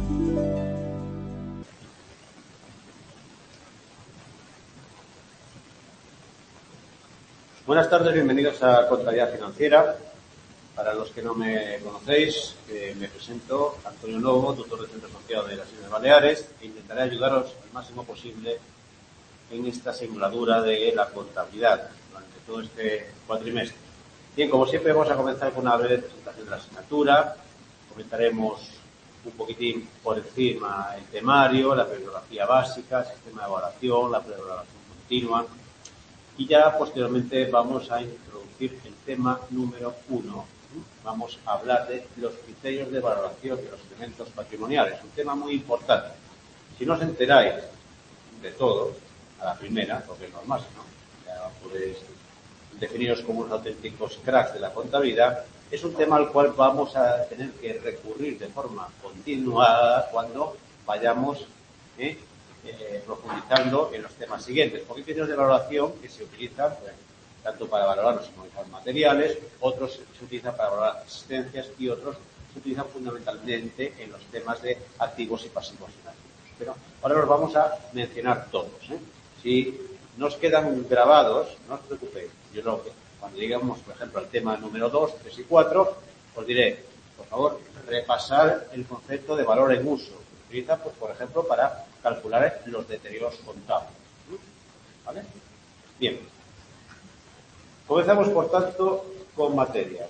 Buenas tardes, bienvenidos a Contabilidad Financiera. Para los que no me conocéis, me presento, Antonio Lobo, tutor del Centro Asociado de las Islas Baleares, e intentaré ayudaros al máximo posible en esta simuladura de la contabilidad durante todo este cuatrimestre. Bien, como siempre vamos a comenzar con una breve presentación de la asignatura. Comentaremos un poquitín por encima el temario, la bibliografía básica, el sistema de evaluación, la pre-evaluación continua. Y ya posteriormente vamos a introducir el tema número 1. Vamos a hablar de los criterios de valoración de los elementos patrimoniales. Un tema muy importante. Si no os enteráis de todo, a la primera, porque es normal, ¿no? Ya podéis definiros como unos auténticos cracks de la contabilidad. Es un tema al cual vamos a tener que recurrir de forma continuada cuando vayamos profundizando en los temas siguientes. Porque hay criterios de valoración que se utilizan tanto para valorar los inmovilizados materiales, otros se utilizan para valorar existencias y otros se utilizan fundamentalmente en los temas de activos y pasivos financieros. Pero ahora los vamos a mencionar todos. Si nos quedan grabados, no os preocupéis. Yo cuando lleguemos, por ejemplo, al tema número 2, 3 y 4, os diré, por favor, repasar el concepto de valor en uso. Se utiliza, pues, por ejemplo, para calcular los deterioros contables. ¿Vale? Bien. Comenzamos, por tanto, con materia.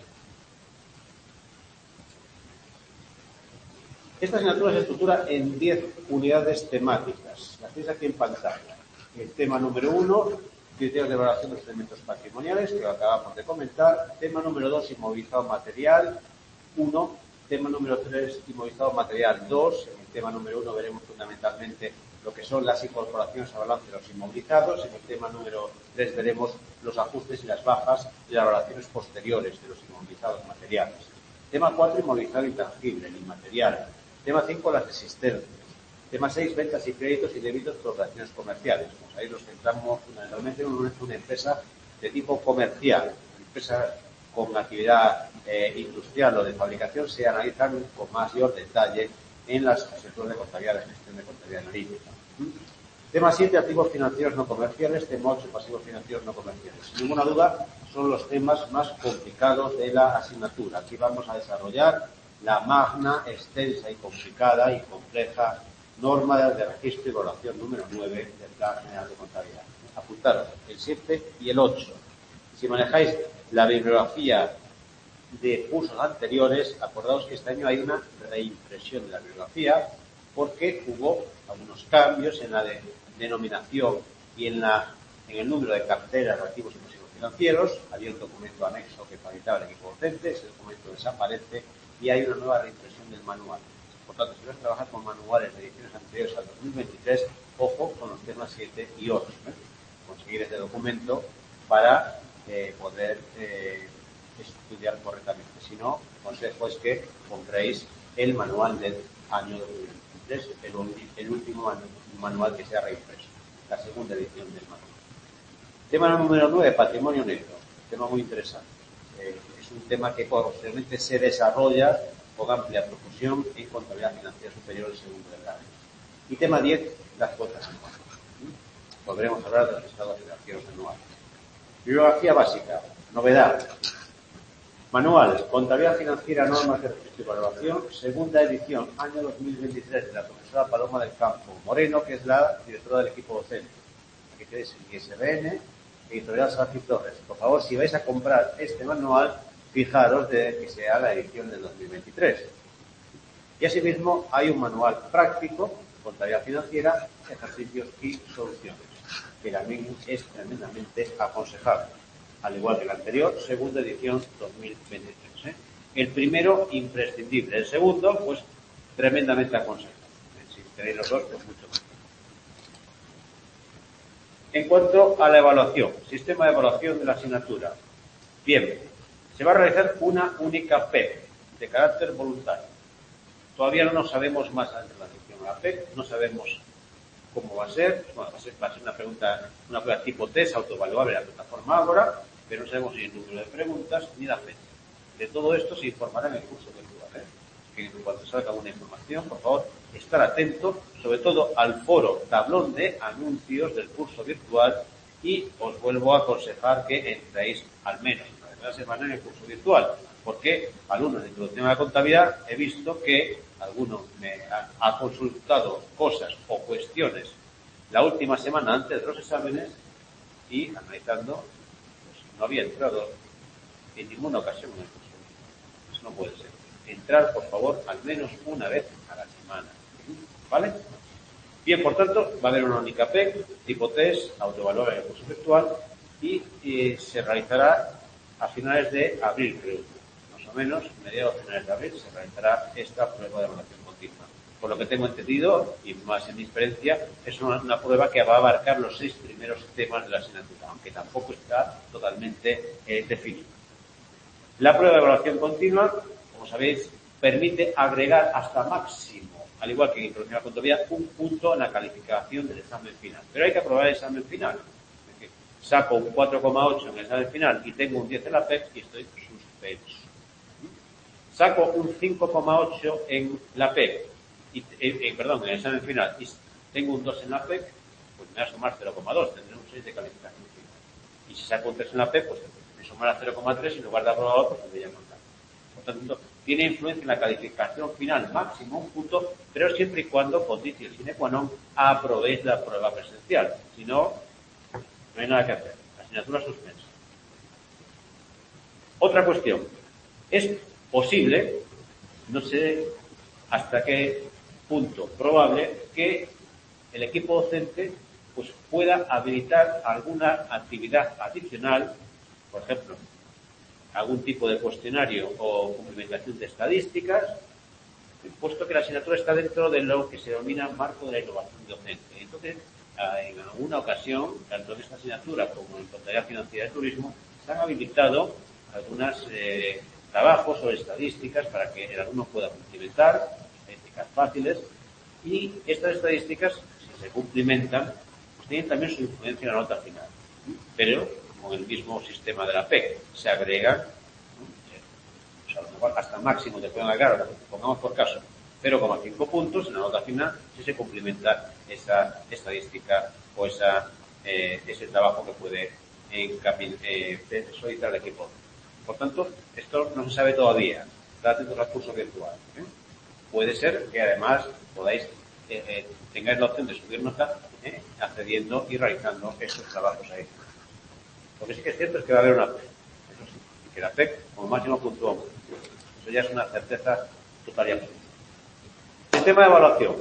Esta asignatura se estructura en 10 unidades temáticas. Las tenéis aquí en pantalla. El tema número 1, criterios de evaluación de los elementos patrimoniales, que lo acabamos de comentar. Tema número 2, inmovilizado material 1. Tema número 3, inmovilizado material 2. En el tema número 1 veremos fundamentalmente lo que son las incorporaciones a balance de los inmovilizados. En el tema número 3 veremos los ajustes y las bajas y las valoraciones posteriores de los inmovilizados materiales. Tema 4, inmovilizado intangible, el inmaterial. Tema 5, las existencias. Tema 6, ventas y créditos y débitos por operaciones comerciales. Como sabéis, nos centramos fundamentalmente en una empresa de tipo comercial. Empresas con actividad industrial o de fabricación se analizan con mayor detalle en las asignaturas de contabilidad de gestión de contabilidad analítica. Tema 7, activos financieros no comerciales. Tema 8, pasivos financieros no comerciales. Sin ninguna duda, son los temas más complicados de la asignatura. Aquí vamos a desarrollar la magna, extensa y complicada y compleja norma de registro y evaluación número 9 del Plan General de Contabilidad. Apuntaros el 7 y el 8. Si manejáis la bibliografía de cursos anteriores, acordaos que este año hay una reimpresión de la bibliografía porque hubo algunos cambios en la denominación y en el número de carteras, activos y pasivos financieros. Había un documento anexo que facilitaba el equipo docente, ese documento desaparece y hay una nueva reimpresión del manual. Por tanto, si vas a trabajar con manuales de ediciones anteriores al 2023, ojo con los temas 7 y 8. Conseguir este documento para poder estudiar correctamente. Si no, consejo es que compréis el manual del año 2023, el último manual que se ha reimpreso, la segunda edición del manual. Tema número 9, patrimonio negro. Tema muy interesante. Es un tema que posteriormente se desarrolla con amplia profusión en contabilidad financiera superior del segundo de grado. Y tema 10, las cuotas anuales. Podremos hablar de los estados financieros anuales. Bibliografía básica. Novedad. Manual, Contabilidad Financiera, Normas de Registro y Evaluación, segunda edición, año 2023, de la profesora Paloma del Campo Moreno, que es la directora del equipo docente. Aquí tenéis el ISBN, Editorial Sánchez Torres. Por favor, si vais a comprar este manual, fijaros de que sea la edición del 2023. Y asimismo, hay un manual práctico, Contabilidad Financiera, Ejercicios y Soluciones, que también es tremendamente aconsejable. Al igual que el anterior, segunda edición 2023. El primero, imprescindible. El segundo, pues, tremendamente aconsejable. Si tenéis los dos, pues mucho más. En cuanto a la evaluación, sistema de evaluación de la asignatura. Bien, se va a realizar una única PEC, de carácter voluntario. Todavía no sabemos más en relación a la PEC, no sabemos cómo va a ser. Bueno, va a ser una prueba tipo test, autoevaluable en la plataforma Ágora, pero no sabemos ni el número de preguntas ni la fecha. De todo esto se informará en el curso virtual. Que en cuanto salga una información, por favor, estar atento, sobre todo al foro tablón de anuncios del curso virtual, y os vuelvo a aconsejar que entréis al menos una vez a la semana en el curso virtual, porque alumnos de introducción a la contabilidad he visto que alguno me ha consultado cosas o cuestiones la última semana antes de los exámenes y analizando, pues no había entrado en ninguna ocasión en el curso. Eso no puede ser. Entrar, por favor, al menos una vez a la semana. ¿Vale? Bien, por tanto, va a haber una única PEC, tipo test, autoevaluar en el curso virtual, y se realizará a finales de abril, creo. Más o menos, mediados o finales de abril, se realizará esta prueba de evaluación continua. Por lo que tengo entendido, y más en mi experiencia, es una prueba que va a abarcar los 6 primeros temas de la asignatura, aunque tampoco está totalmente definido. La prueba de evaluación continua, como sabéis, permite agregar hasta máximo, al igual que en introducción a la contabilidad, un punto en la calificación del examen final. Pero hay que aprobar el examen final. Es decir, saco un 4,8 en el examen final y tengo un 10 en la PEC y estoy suspenso. Saco un 5,8 en la PEC, en el examen final, y tengo un 2 en la PEC, pues me va a sumar 0,2, tendré un 6 de calificación final. Y si saco un 3 en la PEC, pues me sumará 0,3 y en lugar de aprobado, pues tendría contar. Por tanto, tiene influencia en la calificación final máximo, un punto, pero siempre y cuando, conditio sine qua non, aprobéis la prueba presencial. Si no, no hay nada que hacer. La asignatura suspensa. Otra cuestión. Es posible, no sé hasta qué punto probable, que el equipo docente pues pueda habilitar alguna actividad adicional, por ejemplo, algún tipo de cuestionario o cumplimentación de estadísticas, puesto que la asignatura está dentro de lo que se denomina marco de la innovación docente. Entonces, en alguna ocasión, tanto en esta asignatura como en contabilidad financiera de turismo, se han habilitado algunos trabajos o estadísticas para que el alumno pueda cumplimentar, estadísticas fáciles, y estas estadísticas, si se cumplimentan, pues tienen también su influencia en la nota final. Pero con el mismo sistema de la PEC se agregan, pues a lo mejor hasta máximo te pueden agregar, pongamos por caso, 0,5 puntos en la nota final si se cumplimenta esa estadística o ese trabajo que puede solicitar el equipo. Por tanto, esto no se sabe todavía. Está atento al curso virtual. Puede ser que además tengáis la opción de subir nota accediendo y realizando estos trabajos ahí. Lo que sí que es cierto es que va a haber una PEC. Eso sí, y que la PEC como máximo puntúa mucho. Eso ya es una certeza total y absoluta. Sistema de evaluación.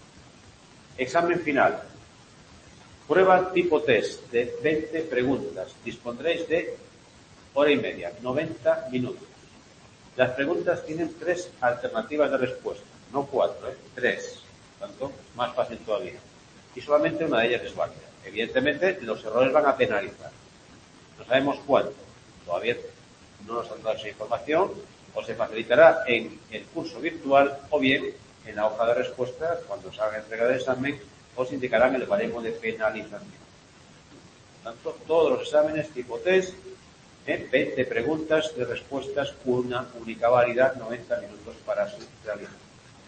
Examen final. Prueba tipo test de 20 preguntas. Dispondréis de hora y media, 90 minutos. Las preguntas tienen 3 alternativas de respuesta, no 4, 3. Por tanto, más fácil todavía. Y solamente una de ellas es válida. Evidentemente, los errores van a penalizar. No sabemos cuánto. Todavía no nos han dado esa información. O se facilitará en el curso virtual o bien en la hoja de respuesta, cuando se haga entrega del examen, os indicarán el baremo de penalización. Por tanto, todos los exámenes tipo test, 20 preguntas de respuestas, una única válida, 90 minutos para su realización.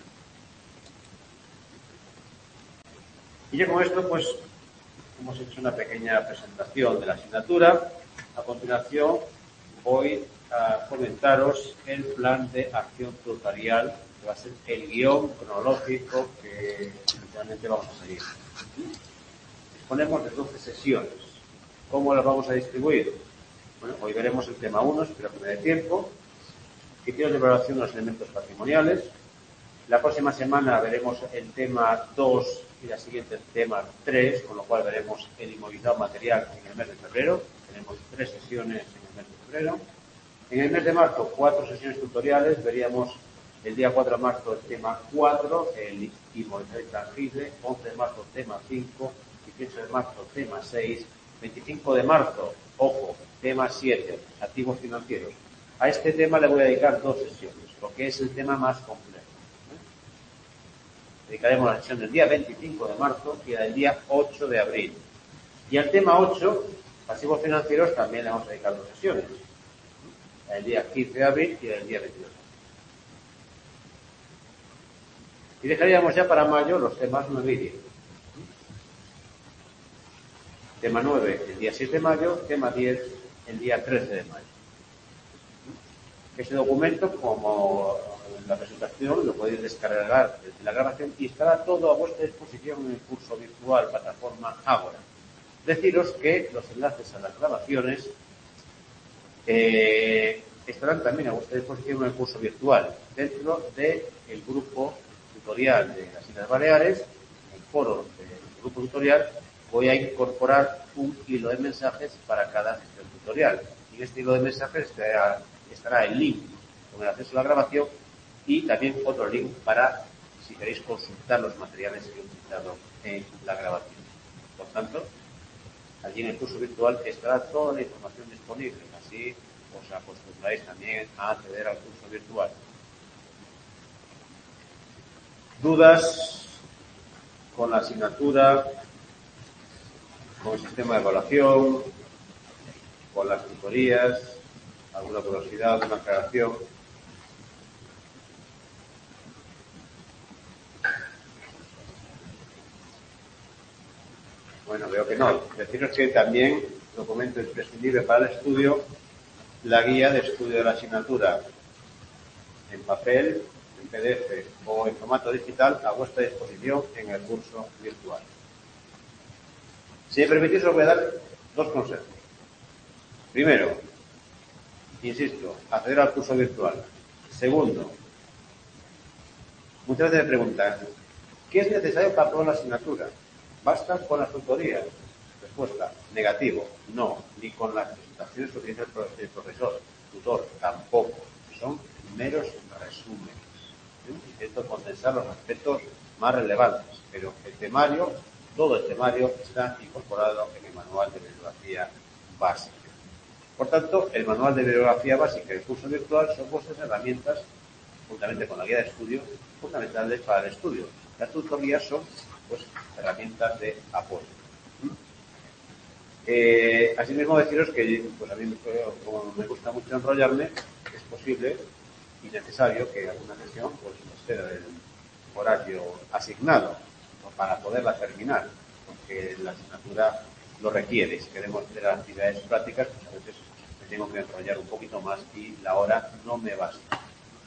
Y ya con esto, pues, hemos hecho una pequeña presentación de la asignatura. A continuación, voy a comentaros el plan de acción tutorial, que va a ser el guión cronológico que inicialmente vamos a seguir. Disponemos de 12 sesiones. ¿Cómo las vamos a distribuir? Bueno, hoy veremos el tema 1, espero que me dé tiempo. Criterios de evaluación de los elementos patrimoniales. La próxima semana veremos el tema 2 y la siguiente el tema 3, con lo cual veremos el inmovilizado material en el mes de febrero. Tenemos 3 sesiones en el mes de febrero. En el mes de marzo, 4 sesiones tutoriales. Veríamos el día 4 de marzo el tema 4, el inmovilizado intangible. 11 de marzo, tema 5. 18 de marzo, tema 6. 25 de marzo, ojo, tema 7, activos financieros. A este tema le voy a dedicar 2 sesiones, porque es el tema más complejo. Dedicaremos la sesión del día 25 de marzo y la del día 8 de abril. Y al tema 8, pasivos financieros, también le vamos a dedicar 2 sesiones. La del día 15 de abril y la del día 22. Y dejaríamos ya para mayo los temas 9 y 10. Tema 9 el día 7 de mayo, tema 10 el día 13 de mayo. Este documento, como en la presentación, lo podéis descargar desde la grabación y estará todo a vuestra disposición en el curso virtual plataforma Ágora. Deciros que los enlaces a las grabaciones estarán también a vuestra disposición en el curso virtual dentro del grupo tutorial de las Islas Baleares, en el foro del grupo tutorial. Voy a incorporar un hilo de mensajes para cada sesión tutorial. Y en este hilo de mensajes estará el link con el acceso a la grabación y también otro link para si queréis consultar los materiales que he utilizado en la grabación. Por tanto, allí en el curso virtual estará toda la información disponible. Así os acostumbráis también a acceder al curso virtual. ¿Dudas con la asignatura, con el sistema de evaluación, con las tutorías? ¿Alguna curiosidad, alguna aclaración? Bueno, veo que no. Deciros que también documento imprescindible para el estudio, la guía de estudio de la asignatura en papel, en PDF o en formato digital a vuestra disposición en el curso virtual. Si me permitís, os voy a dar dos consejos. Primero, insisto, acceder al curso virtual. Segundo, muchas veces me preguntan, ¿qué es necesario para aprobar la asignatura? ¿Basta con las tutorías? Respuesta, negativo, no, ni con las presentaciones que utiliza el profesor, tutor, tampoco. Son meros resúmenes. Intento condensar los aspectos más relevantes, pero el temario, todo el temario está incorporado en el manual de bibliografía básica. Por tanto, el manual de bibliografía básica y el curso virtual son vuestras herramientas, juntamente con la guía de estudio, fundamentales para el estudio. Las tutorías son pues herramientas de apoyo. Asimismo, deciros que pues a mí, como me gusta mucho enrollarme, es posible y necesario que alguna sesión pues exceda el horario asignado para poderla terminar, porque la asignatura lo requiere. Si queremos hacer actividades prácticas, pues a veces me tengo que enrollar un poquito más y la hora no me basta.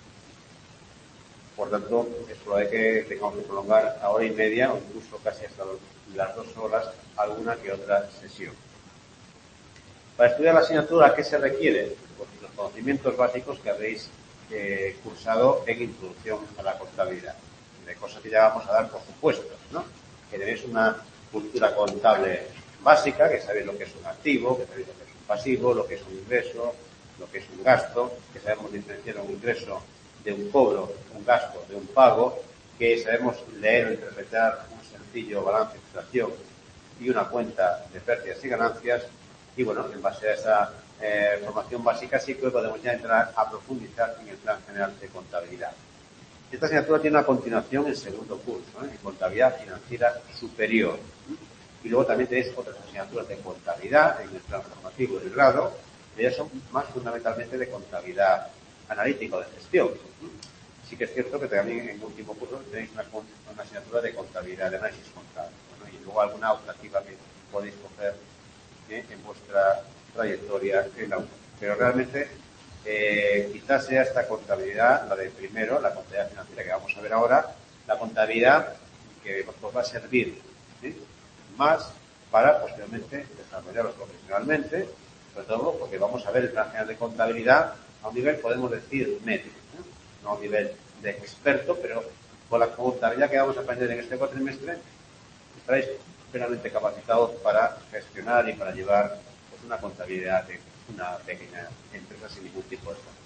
Por tanto, es probable que tengamos que prolongar a hora y media o incluso casi hasta las 2 horas alguna que otra sesión. Para estudiar la asignatura, ¿qué se requiere? Pues los conocimientos básicos que habéis cursado en Introducción a la Contabilidad. De cosas que ya vamos a dar por supuesto, ¿no? Que tenéis una cultura contable básica, que sabéis lo que es un activo, que sabéis lo que es un pasivo, lo que es un ingreso, lo que es un gasto, que sabemos diferenciar un ingreso de un cobro, un gasto de un pago, que sabemos leer o interpretar un sencillo balance de extracción y una cuenta de pérdidas y ganancias. Y bueno, en base a esa formación básica sí que podemos ya entrar a profundizar en el plan general de contabilidad. Esta asignatura tiene una continuación en segundo curso, en contabilidad financiera superior. Y luego también tenéis otras asignaturas de contabilidad en el plan formativo del grado, que ya son más fundamentalmente de contabilidad analítica o de gestión. Sí que es cierto que también en último curso tenéis una asignatura de contabilidad, de análisis contable, ¿no? Y luego alguna optativa que podéis coger en vuestra trayectoria en la U. Pero realmente quizás sea esta contabilidad, la de primero, la contabilidad financiera que vamos a ver ahora, la contabilidad que os va a servir más para posteriormente desarrollarlo profesionalmente, sobre todo porque vamos a ver el plan general de contabilidad a un nivel, podemos decir, medio, no a un nivel de experto, pero con la contabilidad que vamos a aprender en este cuatrimestre, estaréis plenamente capacitados para gestionar y para llevar pues, una contabilidad de una pequeña empresa sin ningún tipo de esfuerzo.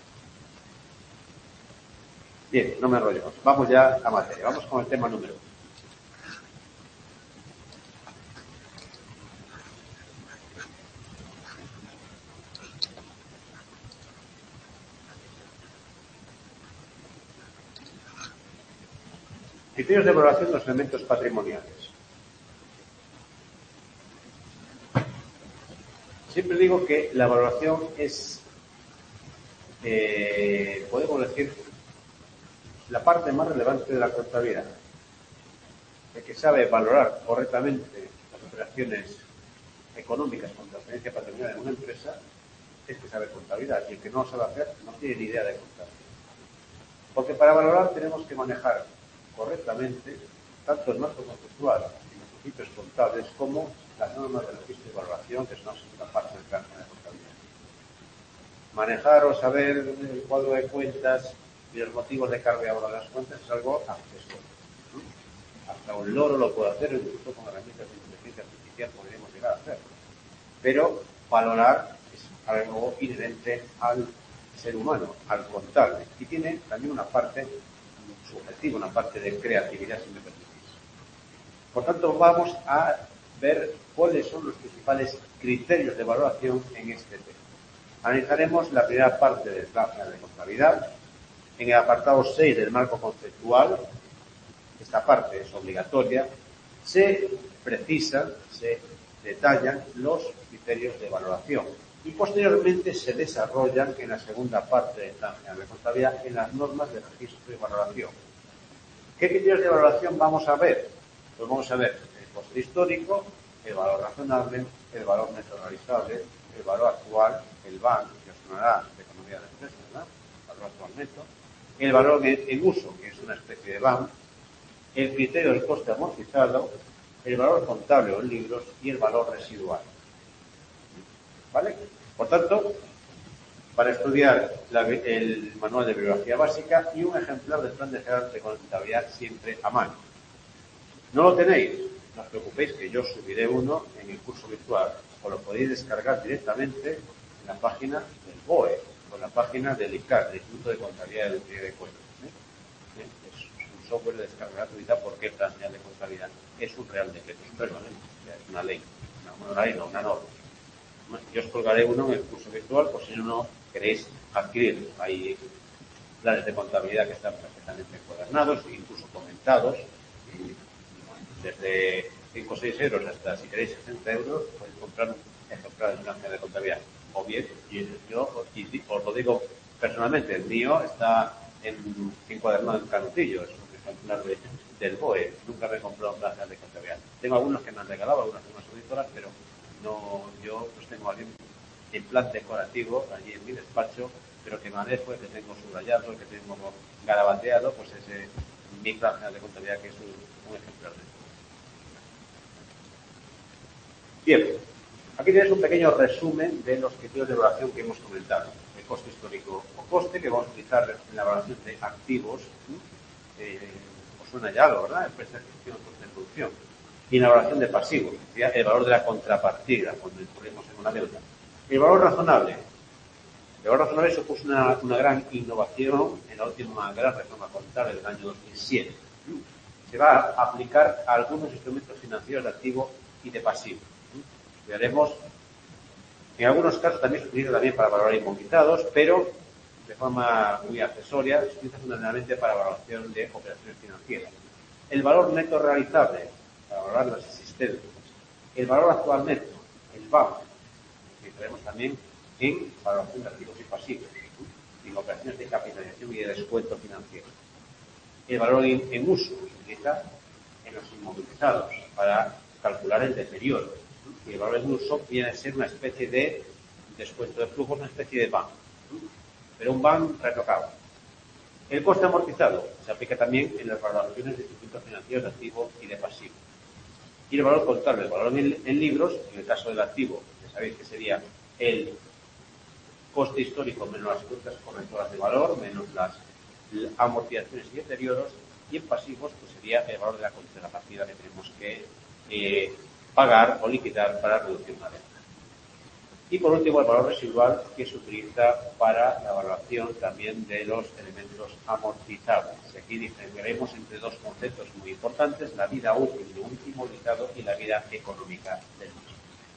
Bien, no me enrollo. Vamos ya a materia. Vamos con el tema número 1. Criterios de valoración de los elementos patrimoniales. Siempre digo que la valoración es, podemos decir, la parte más relevante de la contabilidad. El que sabe valorar correctamente las operaciones económicas con transferencia patrimonial en una empresa es que sabe contabilidad, y el que no lo sabe hacer no tiene ni idea de contabilidad. Porque para valorar tenemos que manejar correctamente tanto el marco conceptual y los principios contables como las normas del registro de valoración, que son la segunda parte del plan de la contabilidad. Manejar o saber el cuadro de cuentas y los motivos de carga y ahorro de las cuentas es algo accesorio. Hasta un loro lo puede hacer, incluso con herramientas de inteligencia artificial podríamos llegar a hacerlo. Pero valorar es algo inherente al ser humano, al contable, y tiene también una parte subjetiva, una parte de creatividad, si me permitís. Por tanto, vamos a ver cuáles son los principales criterios de valoración en este tema. Analizaremos la primera parte del plan general de contabilidad. En el apartado 6 del marco conceptual, esta parte es obligatoria, se precisan, se detallan los criterios de valoración y posteriormente se desarrollan en la segunda parte del plan general de contabilidad en las normas de registro y valoración. ¿Qué criterios de valoración vamos a ver? Pues vamos a ver el coste histórico, el valor razonable, el valor neto realizable, el valor actual, el VAN, que os sonará de economía de empresas, ¿verdad? El valor actual neto, el valor en uso, que es una especie de VAN, el criterio del coste amortizado, el valor contable o en libros y el valor residual. ¿Vale? Por tanto, para estudiar el manual de bibliografía básica y un ejemplar del plan de general de contabilidad siempre a mano. ¿No lo tenéis? No os preocupéis, que yo subiré uno en el curso virtual, o lo podéis descargar directamente en la página del BOE o en la página del ICAR, del Instituto de Contabilidad y de Cuentas. Es un software de descarga gratuita porque el plan general de contabilidad es un real decreto, es un reglamento, es una ley, una norma. Yo os colgaré uno en el curso virtual, por si no queréis adquirir. Hay planes de contabilidad que están perfectamente encuadernados, incluso comentados, desde 5 o 6 euros hasta, si queréis, 60 euros, podéis comprar un ejemplar de plan de contabilidad. O bien, yo os lo digo personalmente, el mío está encuadernado en Canutillo, es un ejemplar del BOE. Nunca me he comprado un plan de contabilidad. Tengo algunos que me han regalado, algunas firmas auditoras, pero no, yo pues tengo alguien en plan decorativo allí en mi despacho, pero que manejo, que tengo subrayado, que tengo garabateado, pues ese mi plan de contabilidad, que es un ejemplar de esto. Bien, aquí tenéis un pequeño resumen de los criterios de valoración que hemos comentado. El coste histórico o coste, que vamos a utilizar en la valoración de activos, os suena ya algo, ¿verdad? Empresa de gestión, coste de producción. Y en la valoración de pasivos, el valor de la contrapartida, cuando incurrimos en una deuda. El valor razonable. El valor razonable supuso una gran innovación en la última gran reforma contable del año 2007. Se va a aplicar a algunos instrumentos financieros de activo y de pasivo. Veremos, en algunos casos también se utiliza también para valorar inmovilizados, pero de forma muy accesoria, se utiliza fundamentalmente para valoración de operaciones financieras. El valor neto realizable, para valorar las existencias. El valor actual neto, el VAM, que tenemos también en valoración de activos y pasivos, en operaciones de capitalización y de descuento financiero. El valor en uso se utiliza en los inmovilizados para calcular el deterioro. Y el valor en uso viene a ser una especie de descuento de flujos, una especie de BAM, pero un BAM retocado. El coste amortizado se aplica también en las valoraciones de instrumentos financieros de activo y de pasivo. Y el valor contable, el valor en libros, en el caso del activo, ya sabéis que sería el coste histórico menos las cuentas correctoras de valor, menos las amortizaciones y deterioros, y en pasivos pues sería el valor de la contrapartida que tenemos que pagar o liquidar para reducir una deuda. Y por último, el valor residual, que se utiliza para la valoración también de los elementos amortizables. Aquí diferenciaremos entre dos conceptos muy importantes: la vida útil de un inmovilizado y la vida económica del mismo.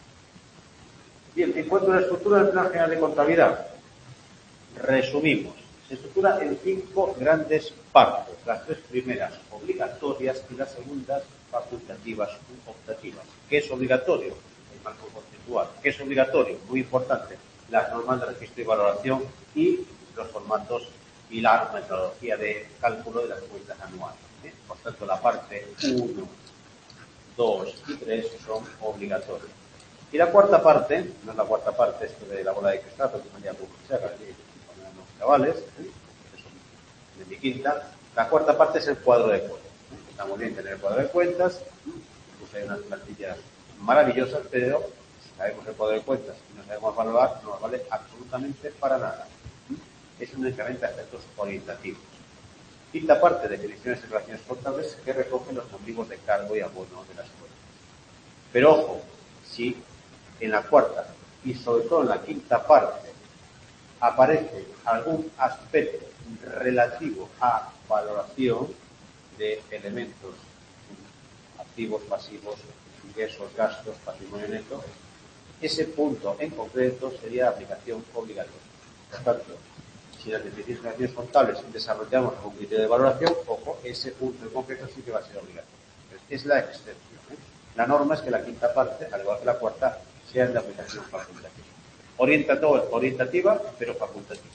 Bien, en cuanto a la estructura del plan general de contabilidad, resumimos. Se estructura en 5 grandes partes. Las 3 primeras obligatorias y las segundas facultativas u optativas. ¿Qué es obligatorio? El marco conceptual. ¿Qué es obligatorio? Muy importante. Las normas de registro y valoración y los formatos y la metodología de cálculo de las cuentas anuales. Por tanto, la parte 1, 2 y 3 son obligatorias. Y la cuarta parte, no es la cuarta parte, esto de la bola de cristal, porque me llamo los chavales, que son de mi quinta. La cuarta parte es el cuadro de cuentas. Está muy bien tener el cuadro de cuentas, pues hay unas plantillas maravillosas, pero si sabemos el cuadro de cuentas y no sabemos valorar, no nos vale absolutamente para nada. Es únicamente a efectos orientativos. Quinta parte, definiciones y relaciones contables que recogen los motivos de cargo y abono de las cuentas. Pero ojo, si en la cuarta y sobre todo en la quinta parte aparece algún aspecto relativo a valoración de elementos activos, pasivos, ingresos, gastos, patrimonio neto, ese punto en concreto sería de aplicación obligatoria. Por tanto, si las definiciones y relaciones contables desarrollamos algún criterio de valoración, ojo, ese punto en concreto sí que va a ser obligatorio. Es la excepción. La norma es que la quinta parte, al igual que la cuarta, sea de aplicación facultativa. Orientativa, pero facultativa.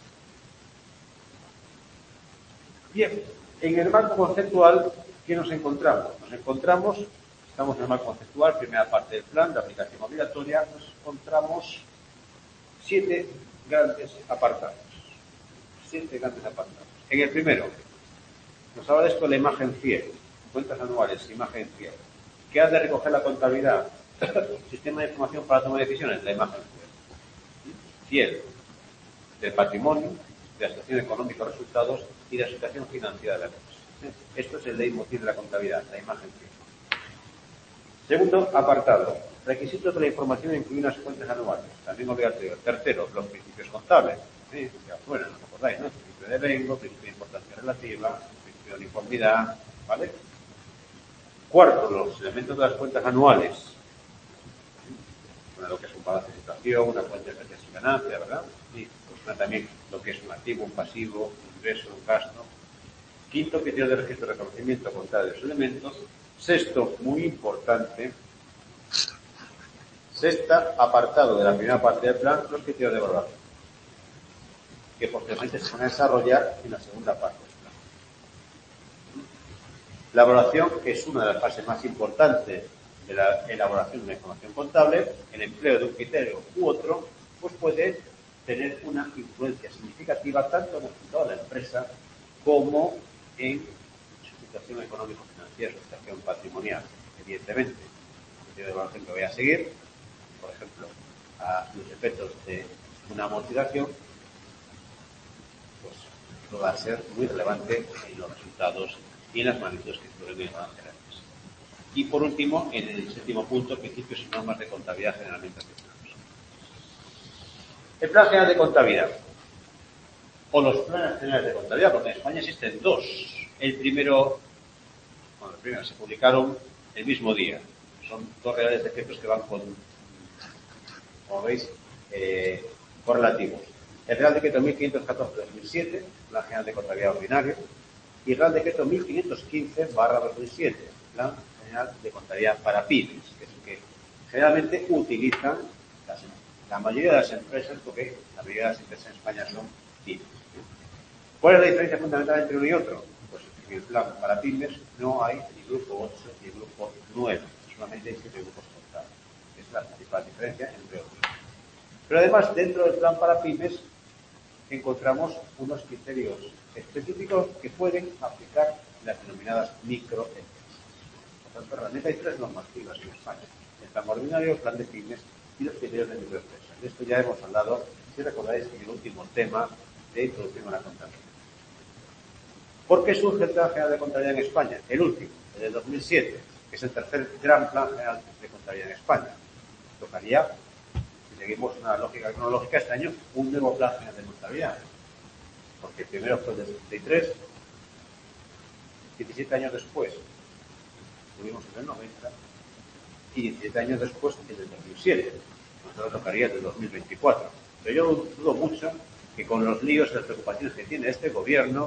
Bien, en el marco conceptual, ¿qué nos encontramos? Estamos en el marco conceptual, primera parte del plan de aplicación obligatoria, nos encontramos 7 grandes apartados. En el primero, nos habla de esto la imagen fiel, cuentas anuales, imagen fiel. ¿Qué ha de recoger la contabilidad? Sistema de información para la toma de decisiones, la imagen fiel del patrimonio, de la situación económica, resultados y de la situación financiera de la empresa. Esto es el leitmotiv de la contabilidad, la imagen fiel. Segundo apartado, requisitos de la información incluyen las cuentas anuales, también obligatorio. Tercero, los principios contables. Sí, ya fuera, ¿no os acordáis, no? Principio de vengo, principio de importancia relativa, principio de uniformidad, ¿vale? Cuarto, los elementos de las cuentas anuales. Bueno, lo que es un balance de situación, una cuenta de pérdidas y ganancias, ¿verdad? Y pues, también lo que es un activo, un pasivo, un ingreso, un gasto. Quinto, criterio de registro de reconocimiento contable de los elementos. Sexto, muy importante. Sexta, apartado de la primera parte del plan, los criterios de evaluación, que posteriormente se van a desarrollar en la segunda parte del plan. La evaluación es una de las fases más importantes de la elaboración de una información contable. El empleo de un criterio u otro pues puede tener una influencia significativa tanto en el resultado de la empresa como en su situación económico-financiera, su situación patrimonial. Evidentemente, el criterio de evaluación que voy a seguir, por ejemplo, a los efectos de una amortización, pues va a ser muy relevante en los resultados y en las magnitudes que se pueden generar. Y por último, en el séptimo punto, principios y normas de contabilidad generalmente aceptados. El plan general de contabilidad, o los planes generales de contabilidad, porque en España existen dos. El primero se publicaron el mismo día. Son dos reales decretos que van como veis, correlativos. El Real Decreto 1514-2007, Plan General de Contabilidad Ordinario, y el Real Decreto 1515-2007, Plan General de Contabilidad para pymes, que es el que generalmente utilizan la mayoría de las empresas, porque la mayoría de las empresas en España son pymes. ¿Cuál es la diferencia fundamental entre uno y otro? Pues en el plan para pymes no hay ni grupo 8 ni grupo 9, solamente hay 7 grupos contables. Es la principal diferencia entre otros. Pero además, dentro del plan para pymes, encontramos unos criterios específicos que pueden aplicar las denominadas microempresas. Por tanto, realmente hay 3 normativas en España: el plan ordinario, el plan de pymes y los criterios de microempresas. De esto ya hemos hablado, si recordáis, en el último tema de introducción a la contabilidad. ¿Por qué surge el Plan General de Contabilidad en España? El último, el del 2007, que es el tercer gran Plan General de Contabilidad en España. Tocaría, si seguimos una lógica cronológica, este año un nuevo Plan General de Contabilidad. Porque el primero fue el del 73, 17 años después tuvimos el del 90 y 17 años después el del 2007. Nosotros tocaría el del 2024. Pero yo dudo mucho que con los líos y las preocupaciones que tiene este gobierno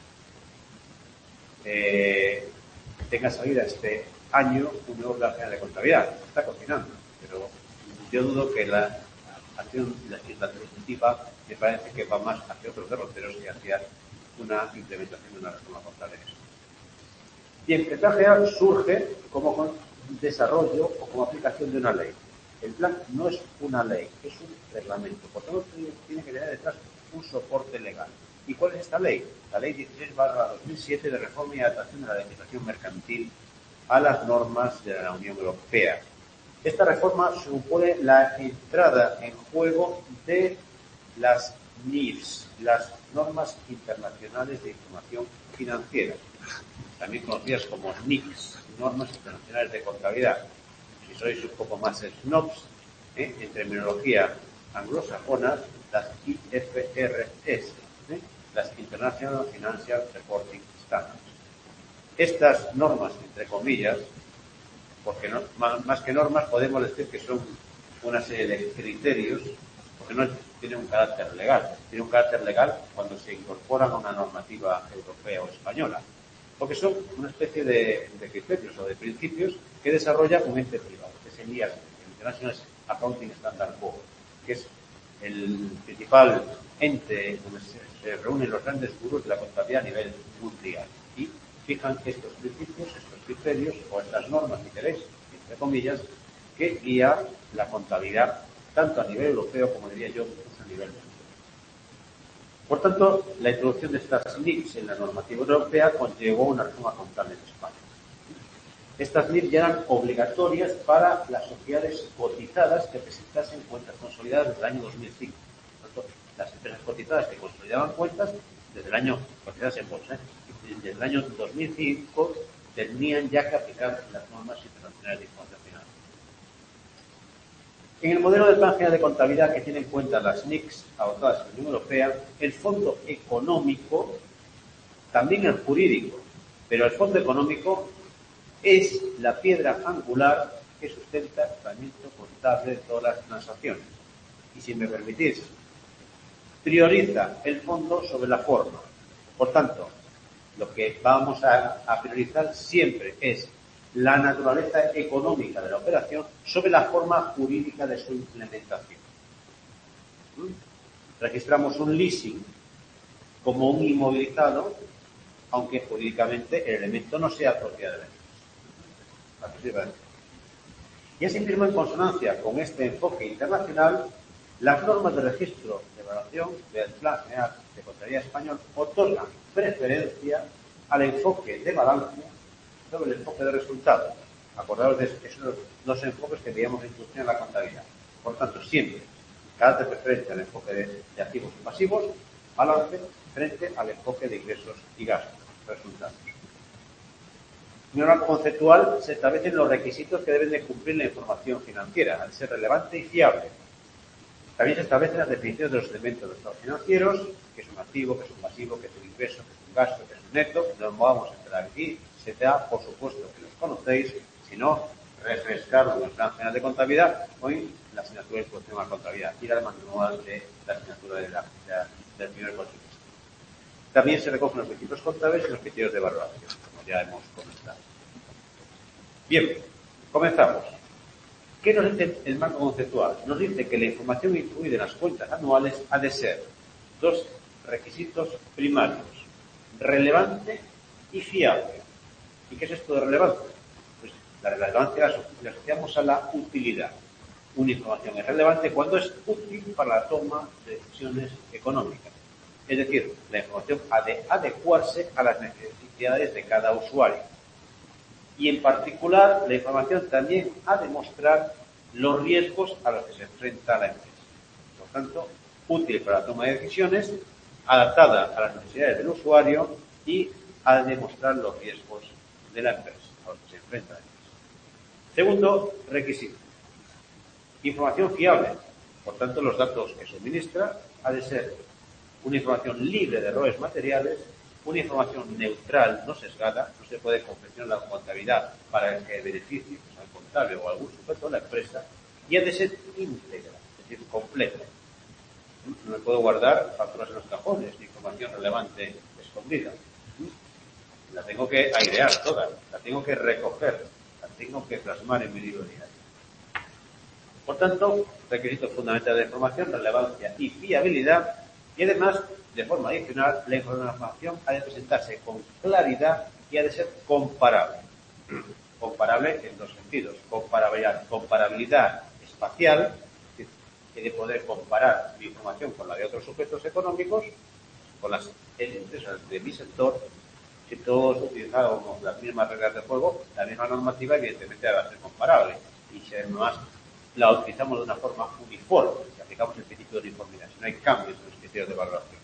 tenga salida este año un nuevo Plan General de Contabilidad. Está cocinando, pero yo dudo que la acción legislativa me parece que va más hacia otros derroteros que hacia una implementación de una reforma contable. Bien, el plan general surge como desarrollo o como aplicación de una ley. El plan no es una ley, es un reglamento. Por tanto, tiene que tener detrás un soporte legal. ¿Y cuál es esta ley? La ley 16/2007 de reforma y adaptación de la legislación mercantil a las normas de la Unión Europea. Esta reforma supone la entrada en juego de las NIFs, las normas internacionales de información financiera, también conocidas como NICs, normas internacionales de contabilidad. Si sois un poco más snobs, en terminología anglosajona, las IFRS, las International Financial Reporting Standards. Estas normas, entre comillas, porque no, más que normas podemos decir que son una serie de criterios, porque no tienen un carácter legal. Tiene un carácter legal cuando se incorporan a una normativa europea o española, porque son una especie de criterios o de principios que desarrolla un ente privado, que es el IAS, el International Accounting Standard Board, que es el principal ente donde se reúnen los grandes gurús de la contabilidad a nivel mundial y fijan estos principios, estos criterios o estas normas, si queréis, entre comillas, que guía la contabilidad tanto a nivel europeo como diría yo a nivel mundial. Por tanto, la introducción de estas NICs en la normativa europea conllevó una reforma contable en España. Estas NICs ya eran obligatorias para las sociedades cotizadas que presentasen cuentas consolidadas desde el año 2005. Por tanto, las empresas cotizadas que consolidaban cuentas desde el año, cotizadas en bolsa, desde el año 2005 tenían ya que aplicar las normas internacionales de información financiera. En el modelo del Plan General de Contabilidad que tiene en cuenta las NICs adoptadas en la Unión Europea, el fondo económico, también el jurídico, pero el fondo económico es la piedra angular que sustenta el tratamiento contable de todas las transacciones. Y si me permitís, prioriza el fondo sobre la forma. Por tanto, lo que vamos a priorizar siempre es la naturaleza económica de la operación sobre la forma jurídica de su implementación. Registramos un leasing como un inmovilizado, aunque jurídicamente el elemento no sea propiedad de la empresa. Ya se firma en consonancia con este enfoque internacional, las normas de registro de evaluación del Plan General de Contabilidad Español otorgan preferencia al enfoque de balance sobre el enfoque de resultados. Acordaos de esos dos enfoques que teníamos introducido en la contabilidad. Por tanto, siempre carácter preferente al enfoque de activos y pasivos, balance frente al enfoque de ingresos y gastos, resultados. En el marco conceptual se establecen los requisitos que deben de cumplir la información financiera, al ser relevante y fiable. También se establecen las definiciones de los elementos de los estados financieros, que es un activo, que es un pasivo, que es un ingreso, que es un gasto, que es un neto. No nos vamos a enterar aquí. Se te da, por supuesto, que los conocéis, sino refrescarlo en el Plan General de Contabilidad o en la asignatura de introducción a la contabilidad y la manual de la asignatura del primer cuatrimestre. También se recogen los principios contables y los criterios de valoración, como ya hemos comentado. Bien, comenzamos. ¿Qué nos dice el marco conceptual? Nos dice que la información incluida en las cuentas anuales ha de ser dos requisitos primarios: relevante y fiable. ¿Y qué es esto de relevante? Pues la relevancia la asociamos a la utilidad. Una información es relevante cuando es útil para la toma de decisiones económicas. Es decir, la información ha de adecuarse a las necesidades de cada usuario. Y en particular, la información también ha de mostrar los riesgos a los que se enfrenta la empresa. Por tanto, útil para la toma de decisiones, adaptada a las necesidades del usuario y ha de mostrar los riesgos de la empresa, a los que se enfrenta la empresa. Segundo requisito: información fiable. Por tanto, los datos que suministra ha de ser una información libre de errores materiales, una información neutral, no sesgada. No se puede confeccionar la contabilidad para que beneficie al contable o a algún sujeto de la empresa, y ha de ser íntegra, es decir, completa. No me puedo guardar facturas en los cajones, ni información relevante escondida. La tengo que airear toda, la tengo que recoger, la tengo que plasmar en mi libro diario. Por tanto, requisitos fundamentales de información, relevancia y fiabilidad, Y además, de forma adicional, la información ha de presentarse con claridad y ha de ser comparable. Comparable en dos sentidos. Comparabilidad espacial, es decir, he de poder comparar mi información con la de otros sujetos económicos, con las empresas de mi sector. Si todos utilizáramos las mismas reglas de juego, la misma normativa, evidentemente va a ser comparable. Y si además la utilizamos de una forma uniforme, si aplicamos el principio de uniformidad, si no hay cambios en los criterios de valoración.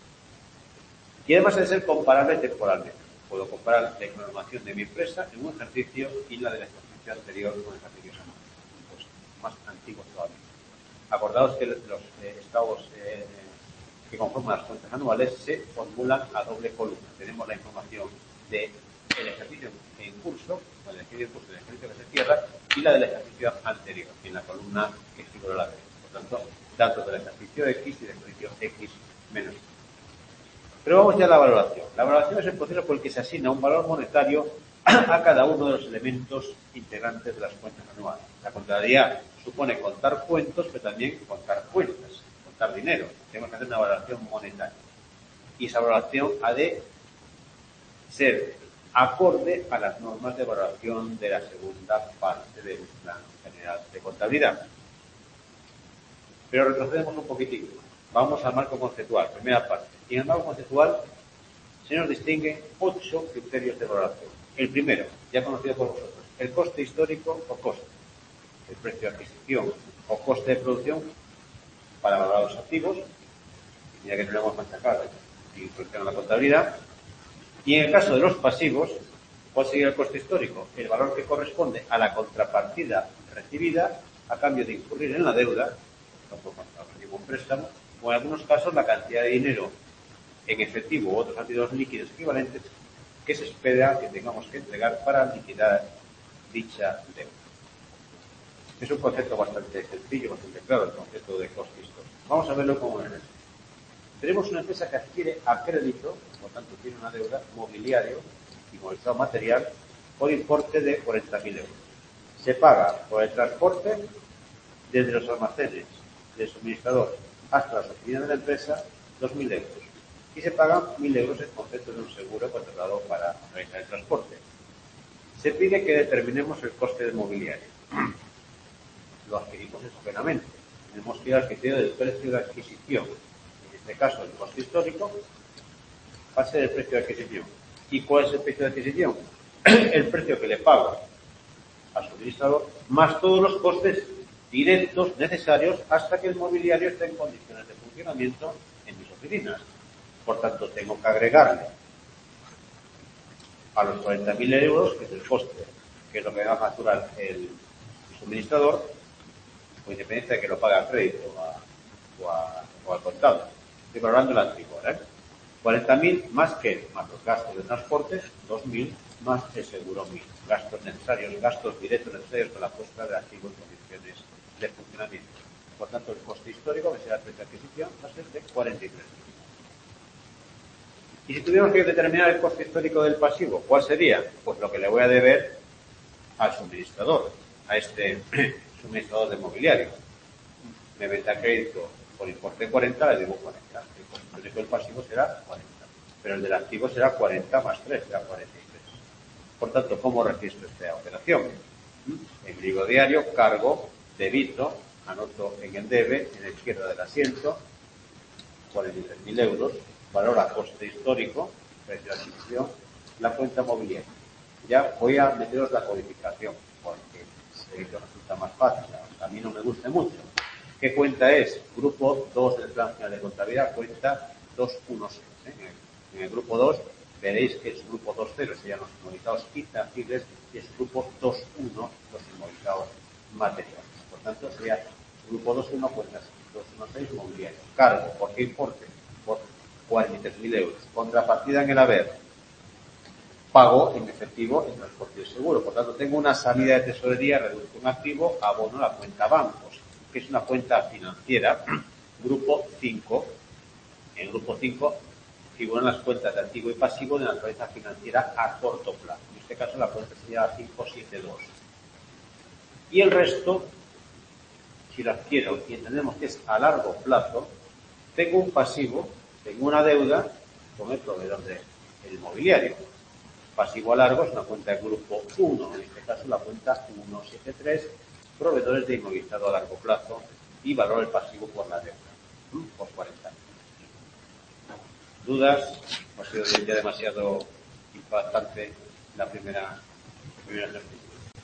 Y además ha de ser comparable temporalmente. Puedo comparar la información de mi empresa en un ejercicio y la del ejercicio anterior con ejercicios pues, más antiguos todavía. Acordaos que los estados que conforman las cuentas anuales se formulan a doble columna. Tenemos la información del ejercicio en curso, el ejercicio en curso del ejercicio que se cierra, y la del ejercicio anterior, en la columna que figura a la derecha. Por tanto, datos del ejercicio X y del ejercicio X menos. Pero vamos ya a la valoración. La valoración es el proceso por el que se asigna un valor monetario a cada uno de los elementos integrantes de las cuentas anuales. La contabilidad supone contar cuentos, pero también contar cuentas, contar dinero. Tenemos que hacer una valoración monetaria. Y esa valoración ha de ser acorde a las normas de valoración de la segunda parte del Plan General de Contabilidad. Pero retrocedemos un poquitín. Vamos al marco conceptual, primera parte. Y en el marco conceptual se nos distinguen 8 criterios de valoración. El primero, ya conocido por vosotros, el coste histórico o coste, el precio de adquisición o coste de producción para valorar los activos, ya que tenemos machacado y introducción a la contabilidad. Y en el caso de los pasivos, ¿cuál sería el coste histórico? El valor que corresponde a la contrapartida recibida a cambio de incurrir en la deuda, tanto cuando recibimos un préstamo, o en algunos casos la cantidad de dinero en efectivo u otros activos líquidos equivalentes que se espera que tengamos que entregar para liquidar dicha deuda. Es un concepto bastante sencillo, bastante claro, el concepto de coste histórico. Vamos a verlo como un ejemplo. Tenemos una empresa que adquiere a crédito, por tanto tiene una deuda, mobiliario y movilizado material, por importe de 40.000 euros. Se paga por el transporte desde los almacenes del suministrador hasta las oficinas de la empresa 2.000 euros. Y se pagan 1.000 euros en concepto de un seguro contratado para realizar el transporte. Se pide que determinemos el coste del mobiliario. Lo adquirimos estupendamente. Tenemos que ir al criterio del precio de adquisición. En este caso, el coste histórico va a ser el precio de adquisición. ¿Y cuál es el precio de adquisición? El precio que le pago al suministrador, más todos los costes directos necesarios hasta que el mobiliario esté en condiciones de funcionamiento en mis oficinas. Por tanto, tengo que agregarle a los 40.000 euros, que es el coste, que es lo que va a facturar el suministrador, con independencia de que lo pague a crédito o al contado. Estoy valorando la antigua, 40.000 más que, más los gastos de transporte, 2.000 más el seguro 1.000. Gastos necesarios, gastos directos necesarios para la puesta de activos en condiciones de funcionamiento. Por tanto, el coste histórico, que será el precio de adquisición, va a ser de 43.000. Y si tuviéramos que determinar el coste histórico del pasivo, ¿cuál sería? Pues lo que le voy a deber al suministrador, a este suministrador de mobiliario. Me vende a crédito por importe 40, le debo 40. El coste histórico del pasivo será 40. Pero el del activo será 40 más 3, será 43. Por tanto, ¿cómo registro esta operación? En el libro diario, cargo, debito, anoto en el debe, en la izquierda del asiento, 43.000 euros, valor a coste histórico, precio de adquisición, la cuenta mobiliaria. Ya voy a meteros la codificación, porque esto resulta más fácil, a mí no me gusta mucho. ¿Qué cuenta es? Grupo 2 del Plan General de Contabilidad, cuenta 216. En el grupo 2 veréis que es grupo 2.0, serían los inmovilizados intangibles, y es grupo 2.1, los inmovilizados materiales. Por tanto, sería grupo 2.1 cuentas 216 mobiliario. Cargo, ¿por qué importe? Por 43.000 euros. Contrapartida en el haber. Pago en efectivo el transporte y el seguro. Por tanto, tengo una salida de tesorería, reducción activo, abono a la cuenta bancos, que es una cuenta financiera, grupo 5. En el grupo 5 figuran las cuentas de activo y pasivo de naturaleza financiera a corto plazo. En este caso, la cuenta sería 572. Y el resto, si lo adquiero y entendemos que es a largo plazo, tengo un pasivo Tengo una deuda con el proveedor del inmobiliario. Pasivo a largo es una cuenta del grupo 1, en este caso la cuenta 173, proveedores de inmovilizado a largo plazo y valor del pasivo por la deuda, por 40 años. ¿Dudas? ¿Ha sido ya demasiado impactante la primera ejercicio?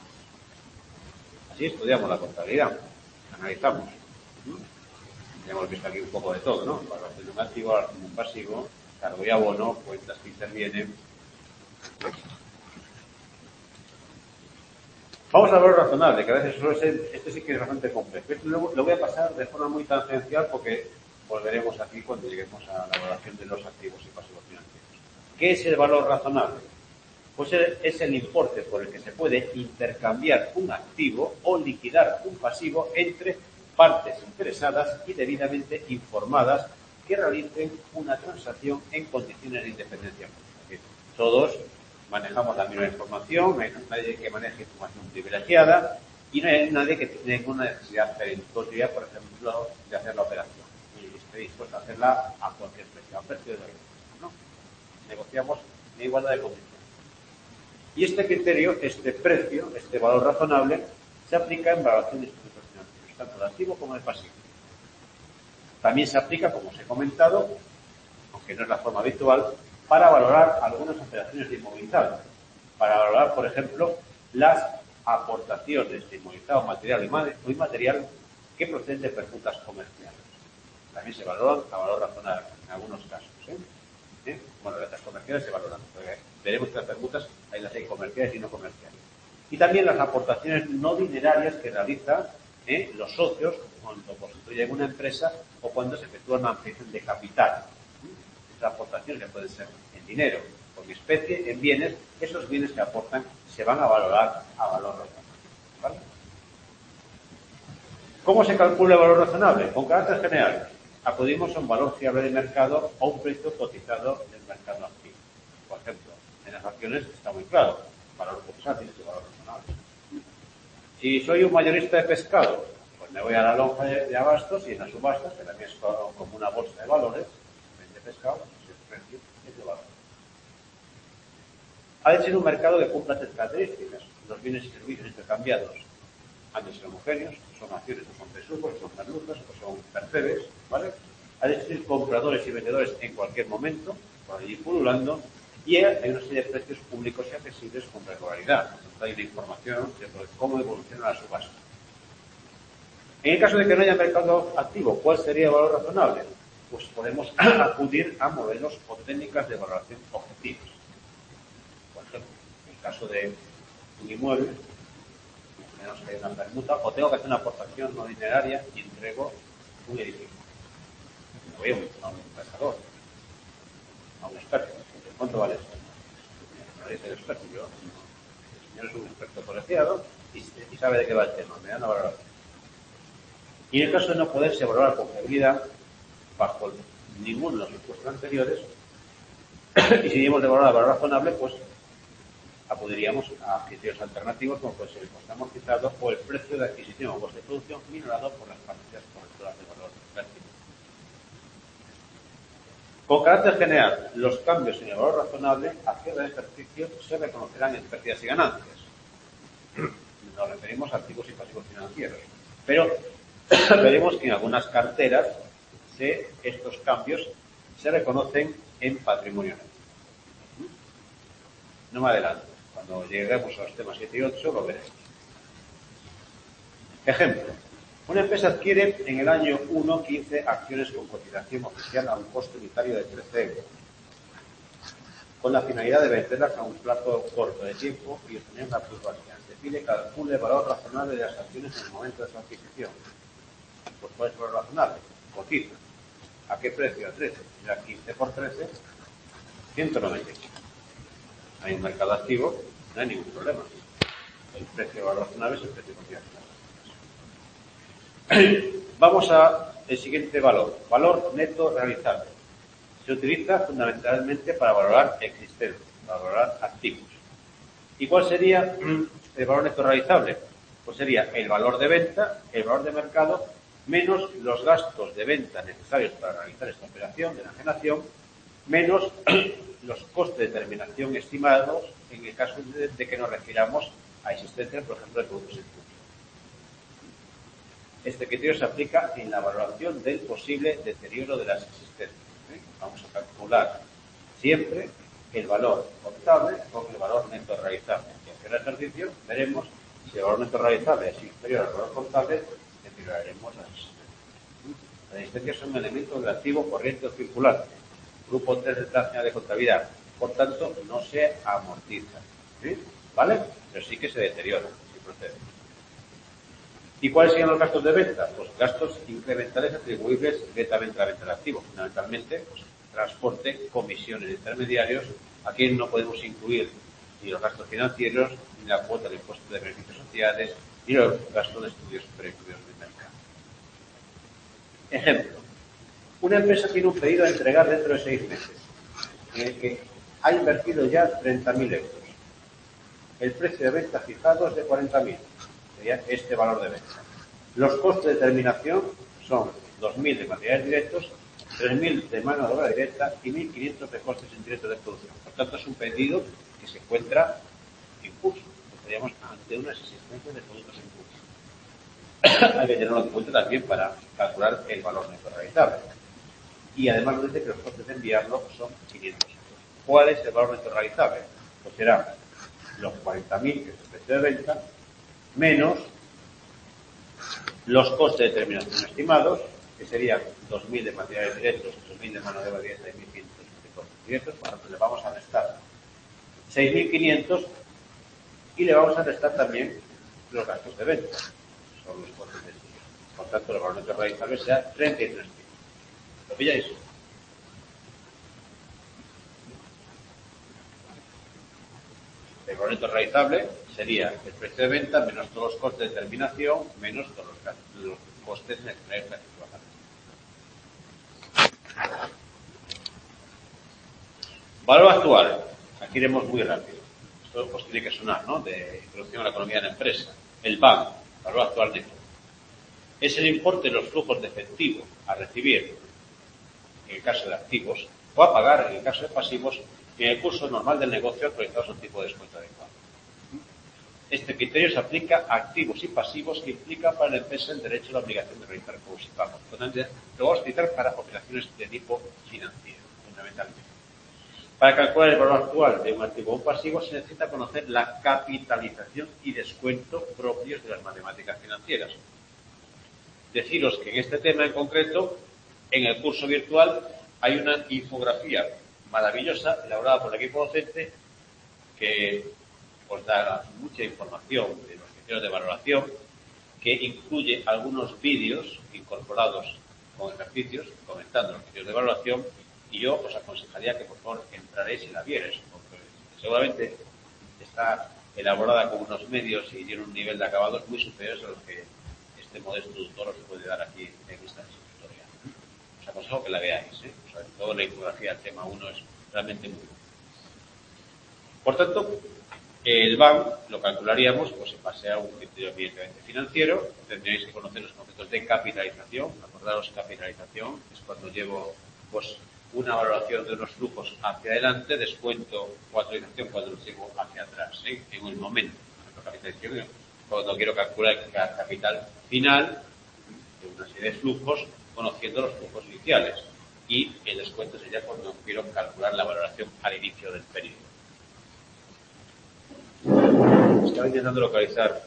Así estudiamos la contabilidad, analizamos. Ya hemos visto aquí un poco de todo, ¿no? Valoración de un activo, valoración de un pasivo, cargo y abono, cuentas que intervienen. Vamos al valor razonable, que a veces suele ser, este sí que es bastante complejo. Esto lo voy a pasar de forma muy tangencial porque volveremos aquí cuando lleguemos a la valoración de los activos y pasivos financieros. ¿Qué es el valor razonable? Pues es el importe por el que se puede intercambiar un activo o liquidar un pasivo entre partes interesadas y debidamente informadas que realicen una transacción en condiciones de independencia. Todos manejamos la misma información, no hay nadie que maneje información privilegiada y no hay nadie que tenga ninguna necesidad perentoria, por ejemplo, de hacer la operación y esté dispuesto a hacerla a cualquier precio, a precio de hoy, ¿no? Negociamos en igualdad de condiciones. Y este criterio, este precio, este valor razonable, se aplica en valoración de instrumentos financieros, tanto de activo como de pasivo. También se aplica, como os he comentado, aunque no es la forma habitual, para valorar algunas operaciones de inmovilizado. Para valorar, por ejemplo, las aportaciones de inmovilizado material o inmaterial que proceden de permutas comerciales. También se valoran a valor razonable en algunos casos. Bueno, las comerciales se valoran. Veremos que las permutas las hay comerciales y no comerciales. Y también las aportaciones no dinerarias que realizan los socios cuando constituyen una empresa o cuando se efectúa una ampliación de capital. Estas aportaciones que pueden ser en dinero o en especie, en bienes, esos bienes que aportan se van a valorar a valor razonable. ¿Vale? ¿Cómo se calcula el valor razonable? Con carácter general, acudimos a un valor fiable de mercado o un precio cotizado del mercado activo. Por ejemplo, en las acciones está muy claro, valor bursátil y valor razonable. Si soy un mayorista de pescado, pues me voy a la lonja de abastos y en las subastas, que también es como una bolsa de valores, vende pescado, pues el precio es de valor. Ha de ser un mercado que cumpla tres características. Los bienes y servicios intercambiados han de ser homogéneos, son acciones, no son besugos, son merluzas, o son percebes, ¿vale? Ha de existir compradores y vendedores en cualquier momento, por allí pululando, y hay una serie de precios públicos y accesibles con regularidad. Hay una información de cómo evoluciona la subasta. En el caso de que no haya mercado activo, ¿cuál sería el valor razonable? Pues podemos acudir a modelos o técnicas de valoración objetivos. Por ejemplo, en el caso de un inmueble, menos que hay una permuta, o tengo que hacer una aportación no dineraria y entrego un edificio. Me voy a un prestador, a un experto. ¿Cuánto vale esto? No dice el experto, yo. El señor es un experto colegiado y sabe de qué va el tema, me dan la valoración. Y en el caso de no poderse valorar con fiabilidad bajo ninguno de los supuestos anteriores, y si hemos de valorar valor razonable, pues acudiríamos a criterios alternativos como puede ser el coste amortizado o el precio de adquisición o coste de producción minorado por las partidas correctoras de valor relativo. Con carácter general, los cambios en el valor razonable a cierre de ejercicio se reconocerán en pérdidas y ganancias. Nos referimos a activos y pasivos financieros. Pero veremos que en algunas carteras estos cambios se reconocen en patrimonio neto. No me adelanto. Cuando lleguemos a los temas 7 y 8 lo veremos. Ejemplo. Una empresa adquiere en el año 1 15 acciones con cotización oficial a un coste unitario de 13 euros, con la finalidad de venderlas a un plazo corto de tiempo y obtener una plusvalía. Se pide que calcule el valor razonable de las acciones en el momento de su adquisición. Pues ¿cuál es el valor razonable? Cotiza. ¿A qué precio? A 13. Ya 15 por 13, 195. Hay un mercado activo, no hay ningún problema. El precio valor razonable es el precio cotización. Vamos al siguiente valor. Valor neto realizable. Se utiliza fundamentalmente para valorar existencias, para valorar activos. ¿Y cuál sería el valor neto realizable? Pues sería el valor de venta, el valor de mercado menos los gastos de venta necesarios para realizar esta operación de enajenación, menos los costes de terminación estimados en el caso de que nos refiramos a existencia, por ejemplo, de productos en curso. Este criterio se aplica en la valoración del posible deterioro de las existencias. Vamos a calcular siempre el valor contable con el valor neto realizable. Y hacia el ejercicio veremos si el valor neto realizable es inferior al valor contable, deterioraremos las existencias. Las existencias son un elemento del activo corriente o circulante. Grupo 3 de la Nacional de Contabilidad. Por tanto, no se amortiza. ¿Sí? ¿Vale? Pero sí que se deteriora si procede. ¿Y cuáles serían los gastos de venta? Pues gastos incrementales atribuibles directamente a la venta del activo. Fundamentalmente, pues, transporte, comisiones de intermediarios. Aquí no podemos incluir ni los gastos financieros, ni la cuota de impuestos de beneficios sociales, ni los gastos de estudios previos del mercado. Ejemplo. Una empresa tiene un pedido a entregar dentro de 6 meses, en el que ha invertido ya 30.000 euros. El precio de venta fijado es de 40.000. Sería este valor de venta. Los costes de terminación son 2.000 de materiales directos, 3.000 de mano de obra directa y 1.500 de costes indirectos de producción. Por tanto, es un pedido que se encuentra en curso. Estaríamos ante unas existencias de productos en curso. Hay que tenerlo en cuenta también para calcular el valor neto realizable. Y además nos dice que los costes de enviarlo son 500 euros. ¿Cuál es el valor neto realizable? Pues será los 40.000, que es el precio de venta, menos los costes de terminación estimados, que serían 2.000 de materiales directos, 2.000 de mano de obra directa y 1.500 de costes directos. Bueno, pues le vamos a restar 6.500 y le vamos a restar también los gastos de venta. Son los costes de estudio. Por tanto, el valor neto realizable será 33.000. ¿Lo pilláis? El valor neto realizable sería el precio de venta menos todos los costes de terminación menos todos los costes necesarios para trabajar. Valor actual. Aquí iremos muy rápido. Esto pues tiene que sonar, ¿no? De introducción a la economía de la empresa. El BAN, valor actual neto. Es el importe de los flujos de efectivo a recibir en el caso de activos o a pagar en el caso de pasivos en el curso normal del negocio actualizados a un tipo de descuento adecuado. Este criterio se aplica a activos y pasivos que implican para la empresa el derecho y la obligación de realizar pagos y pagos. Lo vamos a utilizar para operaciones de tipo financiero, fundamentalmente. Para calcular el valor actual de un activo o un pasivo se necesita conocer la capitalización y descuento propios de las matemáticas financieras. Deciros que en este tema en concreto, en el curso virtual, hay una infografía maravillosa elaborada por el equipo docente que os da mucha información de los criterios de valoración, que incluye algunos vídeos incorporados con ejercicios comentando los criterios de valoración, y yo os aconsejaría que por favor entraréis y la vierais, porque seguramente está elaborada con unos medios y tiene un nivel de acabados muy superiores a los que este modesto tutor os puede dar aquí en esta tutorial. Os aconsejo que la veáis, sobre todo la infografía del tema 1 es realmente muy buena. Por tanto, el BAM lo calcularíamos pues en base a un criterio evidentemente financiero. Tendríais que conocer los conceptos de capitalización. Acordaros, capitalización es cuando llevo pues una valoración de unos flujos hacia adelante, descuento o actualización cuando los llevo hacia atrás, en el momento. La capitalización cuando quiero calcular el capital final de una serie de flujos, conociendo los flujos iniciales. Y el descuento sería cuando quiero calcular la valoración al inicio del periodo. Estaba intentando localizar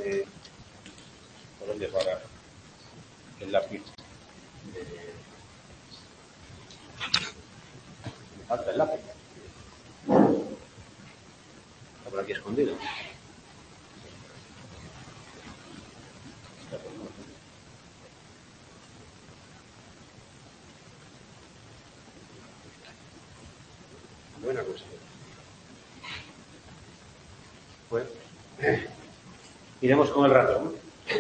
por dónde para el lápiz. Me falta el lápiz. Está por aquí escondido. Buena cosa. Pues iremos con el ratón.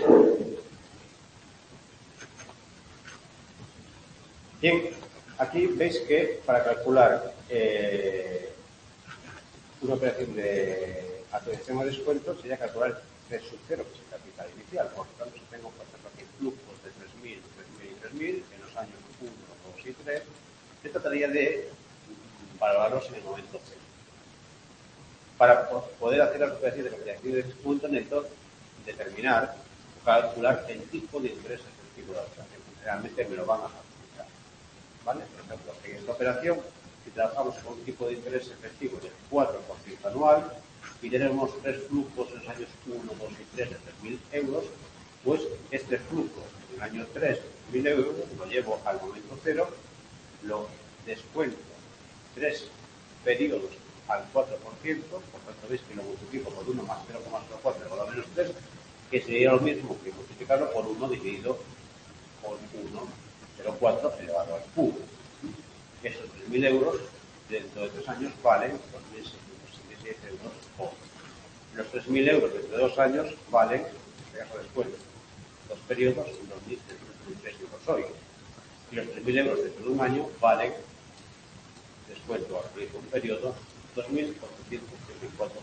Bien, aquí veis que para calcular una operación de actualización o descuento sería calcular C sub 0, que es el capital inicial. Por lo tanto, si tengo, por ejemplo, aquí flujos de 3.000, 3.000 y 3.000 en los años 1, 2 y 3, se trataría de valorarlos en el momento cero. Para poder hacer las operaciones de capitalización de punto neto, determinar o calcular el tipo de interés efectivo de la operación. Realmente me lo van a facilitar. ¿Vale? Por ejemplo, en esta operación, si trabajamos con un tipo de interés efectivo del 4% anual y tenemos 3 flujos en los años 1, 2 y 3 de 3.000 euros, pues este flujo en el año 3 de 1.000 euros lo llevo al momento cero, lo descuento 3 periodos al 4%, por tanto veis que lo multiplico por 1 más 0,04 igual a menos 3, que sería lo mismo que multiplicarlo por 1 dividido por 1,04 elevado al cubo. Esos 3.000 euros dentro de 3 años valen 2.666 euros hoy. Los 3.000 euros dentro de 2 años valen, en este caso descuento, 2 periodos, 2.333 euros hoy. Y los 3.000 euros dentro de un año valen, descuento a un periodo, 2.834,62 euros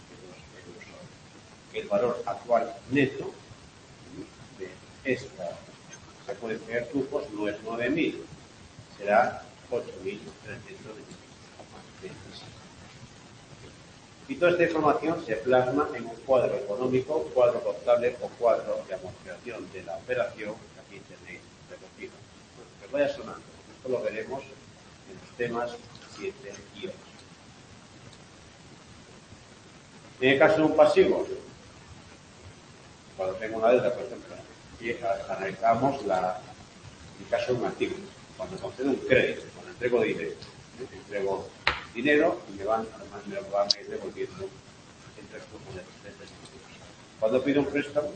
hoy. El valor actual neto de esta se pueden tener flujos no es 9.000, será 8.325. Y toda esta información se plasma en un cuadro económico, cuadro contable o cuadro de amortización de la operación que aquí tenéis recogido. Que vaya sonando, esto lo veremos en los temas 7 y 8. En el caso de un pasivo, cuando tengo una deuda, por ejemplo, y analizamos el caso de un activo. Cuando concedo un crédito, cuando entrego dinero y además me lo van a ir devolviendo en 3 flujos de 3 sentidos. Cuando pido un préstamo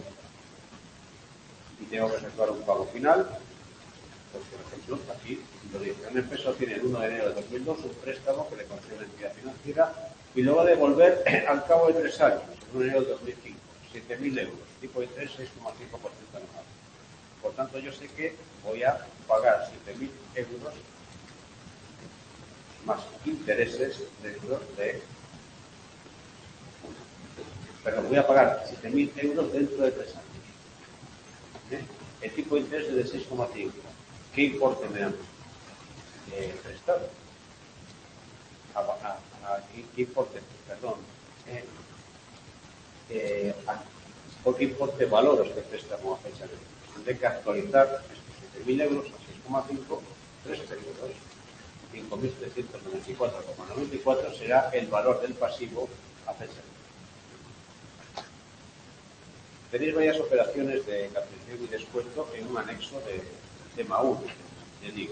y tengo que efectuar un pago final, pues por ejemplo, aquí lo dice, una empresa tiene el 1 de enero de 2002 un préstamo que le concede una entidad financiera y lo va a devolver al cabo de 3 años, el 1 de enero de 2005, 7.000 euros, tipo de interés 6,5% anual. Por tanto, yo sé que voy a pagar 7.000 euros más intereses dentro de... Perdón, voy a pagar 7.000 euros dentro de 3 años. El tipo de interés es de 6,5. ¿Qué importe me dan? Prestado. ¿Qué importe? Perdón. ¿Por qué importe valoro este préstamo a fecha de hoy? Tendré que actualizar estos 7.000 euros a 6,5, 3 periodos. 5.794,94 será el valor del pasivo a fecha de hoy. Tenéis varias operaciones de capitalización y descuento en un anexo de tema 1, de digo.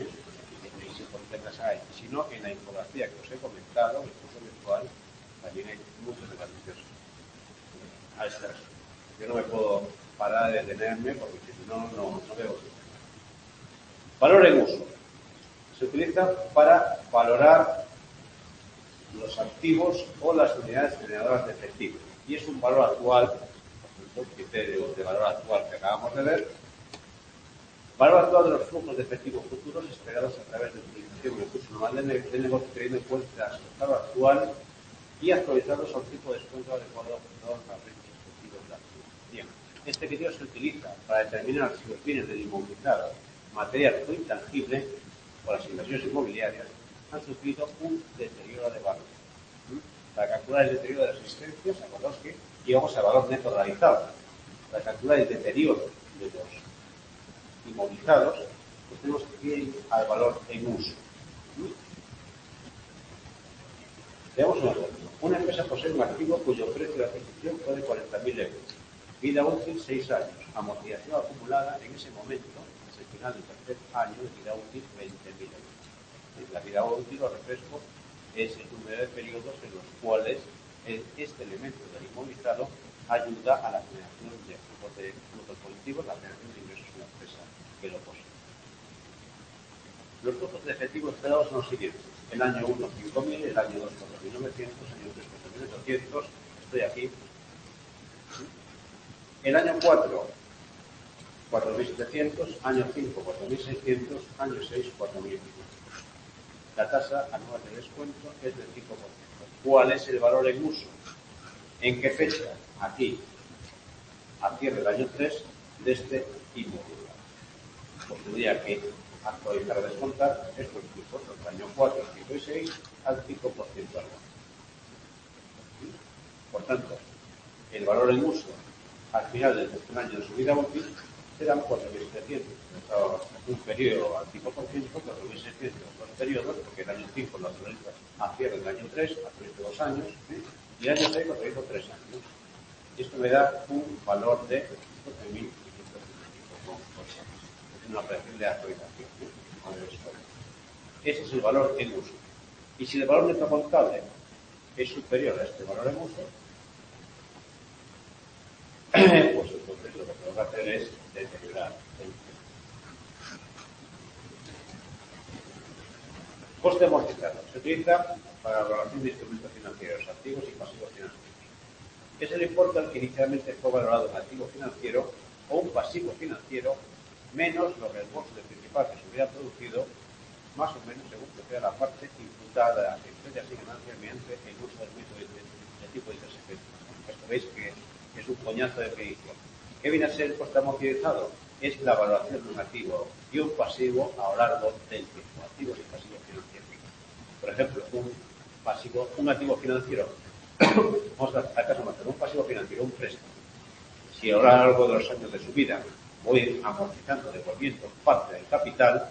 Si no, en la infografía que os he comentado, el curso virtual, también hay muchos ejercicios a este respecto. Yo no me puedo parar de detenerme porque si no veo. Valor en uso. Se utiliza para valorar los activos o las unidades generadoras de efectivo. Y es un valor actual, por el criterio de valor actual que acabamos de ver, valor actual de los flujos de efectivo futuros esperados a través de utilización del curso normal del negocio teniendo en cuenta su estado actual y actualizados a un tipo de descuento adecuado a los riesgos efectivos de la actividad. Bien, este criterio se utiliza para determinar si los bienes del inmovilizado, material o intangible, o las inversiones inmobiliarias, han sufrido un deterioro de valor. Para calcular el deterioro de las existencias, acordaos que llegamos al valor neto realizado. Para calcular el deterioro de los inmovilizados, pues tenemos que ir al valor en uso. Veamos un ejemplo. Una empresa posee un activo cuyo precio de adquisición fue de 40.000 euros. Vida útil 6 años. Amortización acumulada en ese momento, es el final del tercer año de vida útil 20.000 euros. La vida útil o refresco es el número de periodos en los cuales este elemento del inmovilizado ayuda a la generación de flujos positivos, la generación de ingresos en la empresa que lo posee. Los flujos de efectivo esperados son los siguientes. El año 1, 5.000, el año 2, 4.900, el año 3, 4.800, estoy aquí. El año 4, 4.700, año 5, 4.600, año 6, 4.500. La tasa anual de descuento es del 5%. ¿Cuál es el valor en uso? ¿En qué fecha? Aquí. a cierre del año 3 de este inmobiliario. Pues tendría que actualizar o descontar estos tipos del año 4, 5 y 6 al 5% anual. Por tanto, el valor en uso al final del tercer año de su vida útil serán 4.700. Un periodo al 5%, 4.600 dos periodos, porque el año 5 lo actualiza a cierre del año 3, actualiza 2 años, y el año 6 lo actualiza 3 años. Y esto me da un valor de 12.500. Es una operación de actualización. Ese es el valor en uso. Y si el valor neto contable es superior a este valor en uso, pues entonces lo que tengo que hacer es deteriorar el coste amortizado. Se utiliza para la valoración de instrumentos financieros, activos y pasivos financieros. Es el importe al que inicialmente fue valorado un activo financiero o un pasivo financiero menos los reembolsos de principal que se hubiera producido, más o menos según proceda la parte imputada de las empresas y ganancias mediante el uso del método de tipo de interés efectivo. Esto veis que es un coñazo de predicción. ¿Qué viene a ser el coste amortizado? Es la valoración de un activo y un pasivo a lo largo del tiempo. Activos y pasivos financieros. Por ejemplo, un activo financiero, vamos a caso más, un pasivo financiero, un préstamo. Si a lo largo de los años de su vida voy amortizando, devolviendo parte del capital,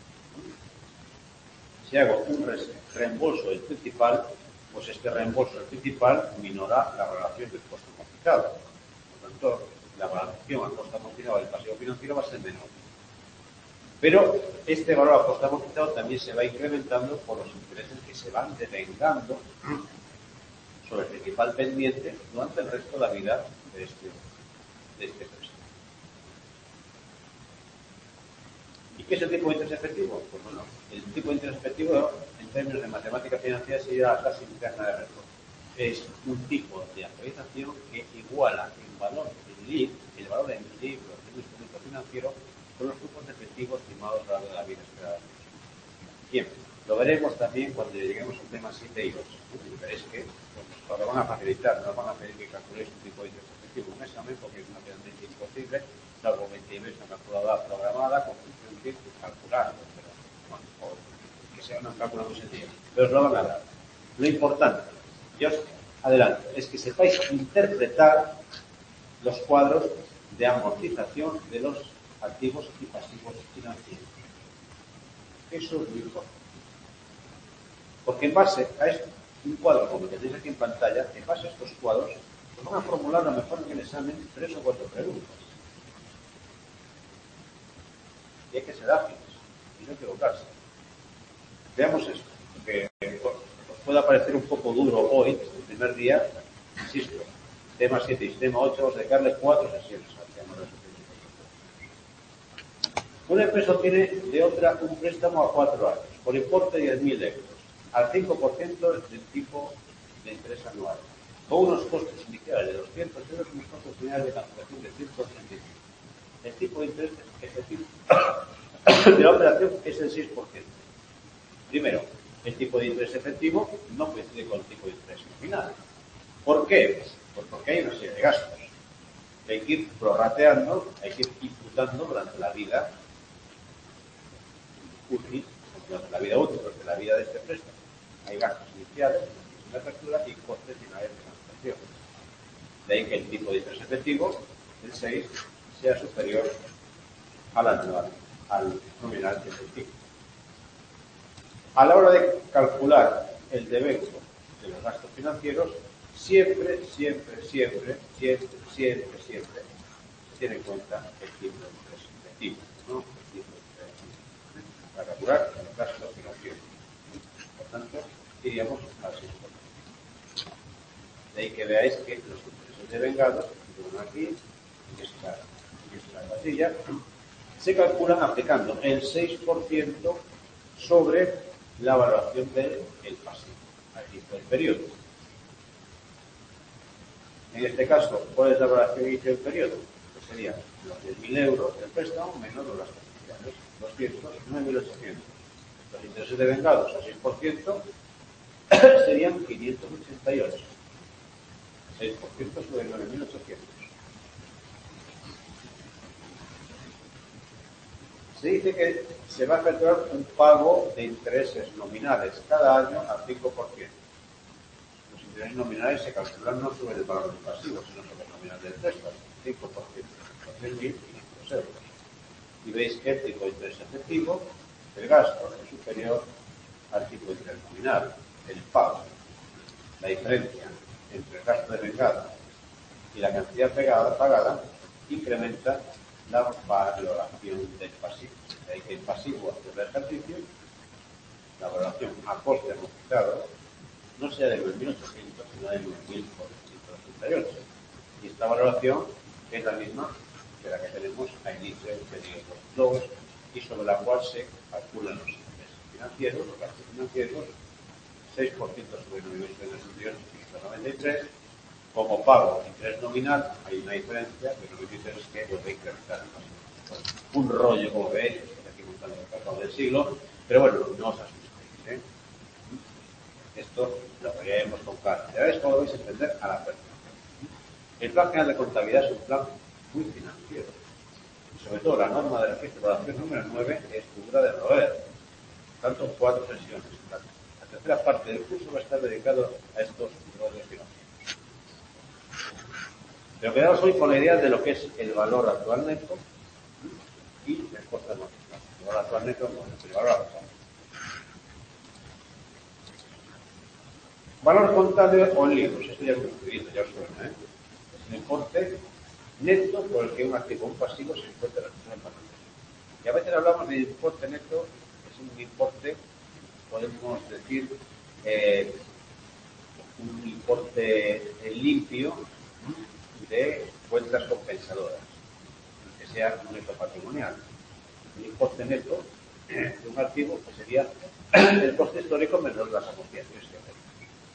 si hago un reembolso del principal, pues este reembolso del principal minora la valoración del coste amortizado. Por lo tanto, la valoración al coste amortizado del pasivo financiero va a ser menor. Pero este valor a coste amortizado también se va incrementando por los intereses que se van devengando sobre el principal pendiente durante el resto de la vida de este préstamo. ¿Y qué es el tipo de interés efectivo? Pues bueno, el tipo de interés efectivo en términos de matemática financiera sería la tasa interna de retorno. Es un tipo de actualización que iguala el valor en libros de un instrumento financiero con los grupos de efectivos estimados a lo largo de la vida esperada. Bien, lo veremos también cuando lleguemos al tema 7 y 8. Veréis que nos lo van a facilitar, nos van a pedir que calculéis un tipo de interés efectivo en un examen porque es naturalmente imposible, salvo 20 una calculadora programada con función de calcular, pero bueno, o que sea un cálculo muy sencillo. Pero os lo van a dar. Lo importante, yo os adelanto, es que sepáis interpretar los cuadros de amortización de los activos y pasivos financieros. Eso es muy importante. Porque en base a esto, un cuadro como el que tenéis aquí en pantalla, en base a estos cuadros, os van a formular a lo mejor en el examen 3 o 4 preguntas. Y hay que ser ágiles y no equivocarse. Veamos esto, que os pueda parecer un poco duro hoy, el primer día, insisto, tema 7 y tema 8, vamos a dedicarle 4 sesiones al tema de los. Una empresa obtiene de otra un préstamo a 4 años, por importe de 10.000 euros, al 5% del tipo de interés anual, con unos costes iniciales de 200 euros y unos costes finales de cancelación de 135. El tipo de interés efectivo de la operación es el 6%. Primero, el tipo de interés efectivo no coincide con el tipo de interés final. ¿Por qué? Pues porque hay una serie de gastos. Hay que ir prorrateando, hay que ir imputando durante la vida útil, durante la vida de este préstamo. Hay gastos iniciales, de apertura y costes finales de cancelación. De ahí que el tipo de interés efectivo, el 6, sea superior al anual, al nominal efectivo. A la hora de calcular el devengo de los gastos financieros, siempre se tiene en cuenta el tipo de interés efectivo, ¿no? El tipo de interés efectivo, para calcular los gastos financieros. Por tanto, iríamos al 6%. De ahí que veáis que los intereses devengados, que van aquí, en esta casilla, se calculan aplicando el 6% sobre la valoración del pasivo, al inicio del periodo. En este caso, ¿cuál es la valoración al inicio del periodo? Pues serían los 10.000 euros del préstamo menos los gastos iniciales, 209.800. Los intereses devengados al 6% serían 588. 6% sobre 9.800. Se dice que se va a efectuar un pago de intereses nominales cada año al 5%. Los intereses nominales se calculan no sobre el valor del pasivo, sino sobre el nominal del préstamo, 5%, 3.500 euros. Y veis que el tipo de interés efectivo, el gasto, es superior al tipo de interés nominal, el pago. La diferencia entre el gasto de vengada y la cantidad pagada incrementa la valoración del pasivo. De ahí que el pasivo hacia el ejercicio, la valoración a coste amortizado, no sea de 9.800, sino de 9.488. Y esta valoración es la misma que la que tenemos a inicio del periodo 2 y sobre la cual se calculan los intereses financieros, los gastos financieros, 6% sobre 9.893. Como pago interés nominal, hay una diferencia, pero lo que dice es que vuelve a incrementar el pasivo. Un rollo, como veis, aquí montando el pasado del siglo, pero bueno, no os asustéis. Esto lo veríamos con calma. Ya veis cómo vais a entender a la persona. El plan general de contabilidad es un plan muy financiero. Y sobre todo la norma de registro de evaluación número 9 es dura de roer. Tanto 4 sesiones. La tercera parte del curso va a estar dedicado a estos rollos financieros. Pero quedaos hoy con la idea de lo que es el valor actual neto y el coste amortizado. El valor actual neto no es el valor actual. Valor contable o en libros, esto ya lo hemos visto, ya os suena, Es el importe neto por el que un activo o un pasivo se encuentra en el patrimonio. Y a veces hablamos de importe neto, es un importe, podemos decir, un importe limpio de cuentas compensadoras, que sea un neto patrimonial. El importe neto de un activo pues sería el coste histórico menos las amortizaciones que hacemos.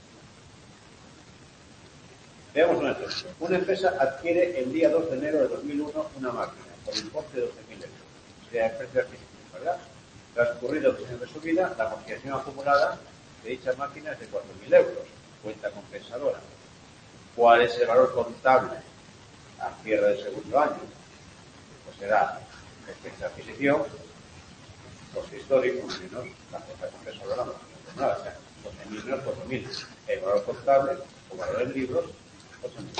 Veamos un ejemplo. Una empresa adquiere el día 2 de enero de 2001 una máquina por importe de 12.000 euros. Sería el precio de adquisición, ¿verdad? Transcurrido 2 años de su vida, la amortización acumulada de dicha máquina es de 4.000 euros. Cuenta compensadora. ¿Cuál es el valor contable a cierre del segundo año? Pues será el precio de adquisición, coste histórico, menos la cuenta compensadora no acumulada. O sea, 12.000 menos 4.000. El valor contable o valor en libros, 8.000.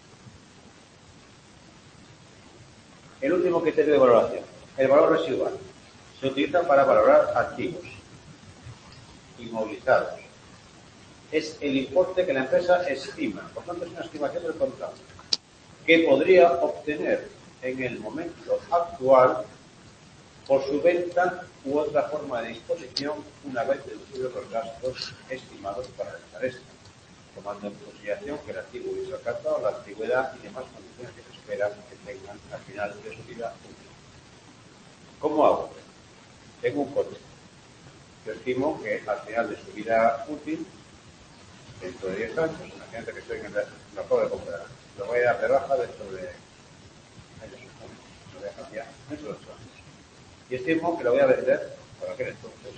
El último criterio de valoración, el valor residual. Se utiliza para valorar activos inmovilizados. Es el importe que la empresa estima, por tanto es una estimación del contable, que podría obtener en el momento actual por su venta u otra forma de disposición una vez deducidos los gastos estimados para realizar esto, tomando en consideración que el activo hizo alcanzado la antigüedad y demás condiciones que se esperan que tengan al final de su vida útil. ¿Cómo hago? Tengo un coche. Yo estimo que al final de su vida útil, dentro de 10 años, imagínate que estoy en lo acabo de comprar, lo voy a dar de baja dentro de años, lo voy a cambiar dentro de 8 años. Y estimo que lo voy a vender por aquel entonces.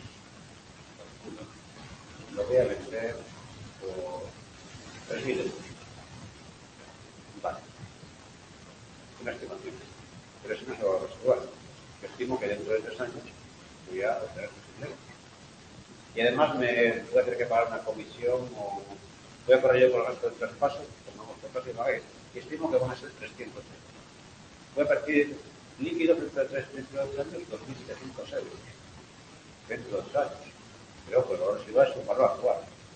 Lo voy a vender por 3.000 euros. Vale. Una estimación. Pero si no se va a resolver. Yo estimo que dentro de 3 años voy a obtener 3.000 euros. Y además me voy a tener que pagar una comisión o voy a correr yo con el gasto del traspaso, pongamos por caso y paguéis, y estimo que van a ser 300 euros. Voy a percibir líquidos dentro de 8 años 2.700 euros. Dentro de 2 años. Pero ojo, el valor residual es un valor actual.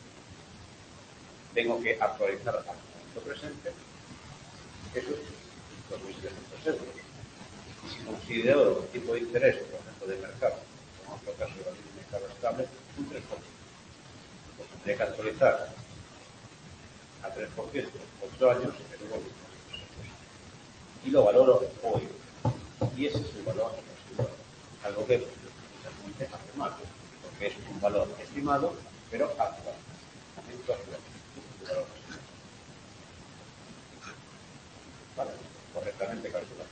Tengo que actualizar al momento presente esos 2.700 euros. Y si considero el tipo de interés, por ejemplo, de mercado, como en otro caso de un mercado estable, un 3%. Pues tendría que actualizar a 3% 8 años, pero luego y lo valoro hoy. Y ese es el valor residual. Algo que precisamente hace mal, porque es un valor estimado, pero actual. Momento actual. El valor residual. Vale, correctamente calculado.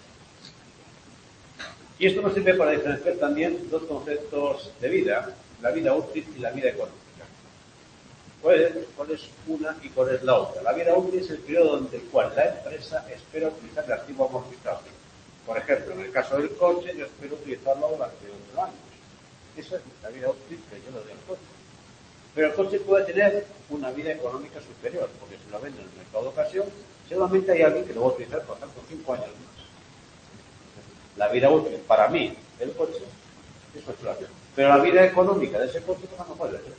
Y esto nos sirve para diferenciar también dos conceptos de vida, la vida útil y la vida económica. ¿Cuál es una y cuál es la otra? La vida útil es el periodo durante el cual la empresa espera utilizar el activo amortizable. Por ejemplo, en el caso del coche, yo espero utilizarlo durante 8 años. Esa es la vida útil que yo le doy al coche. Pero el coche puede tener una vida económica superior, porque si lo vende en el mercado de ocasión, seguramente hay alguien que lo va a utilizar, por ejemplo, 5 años más. La vida útil para mí del coche es 8 años. Pero la vida económica de ese coche, pues no puede ser.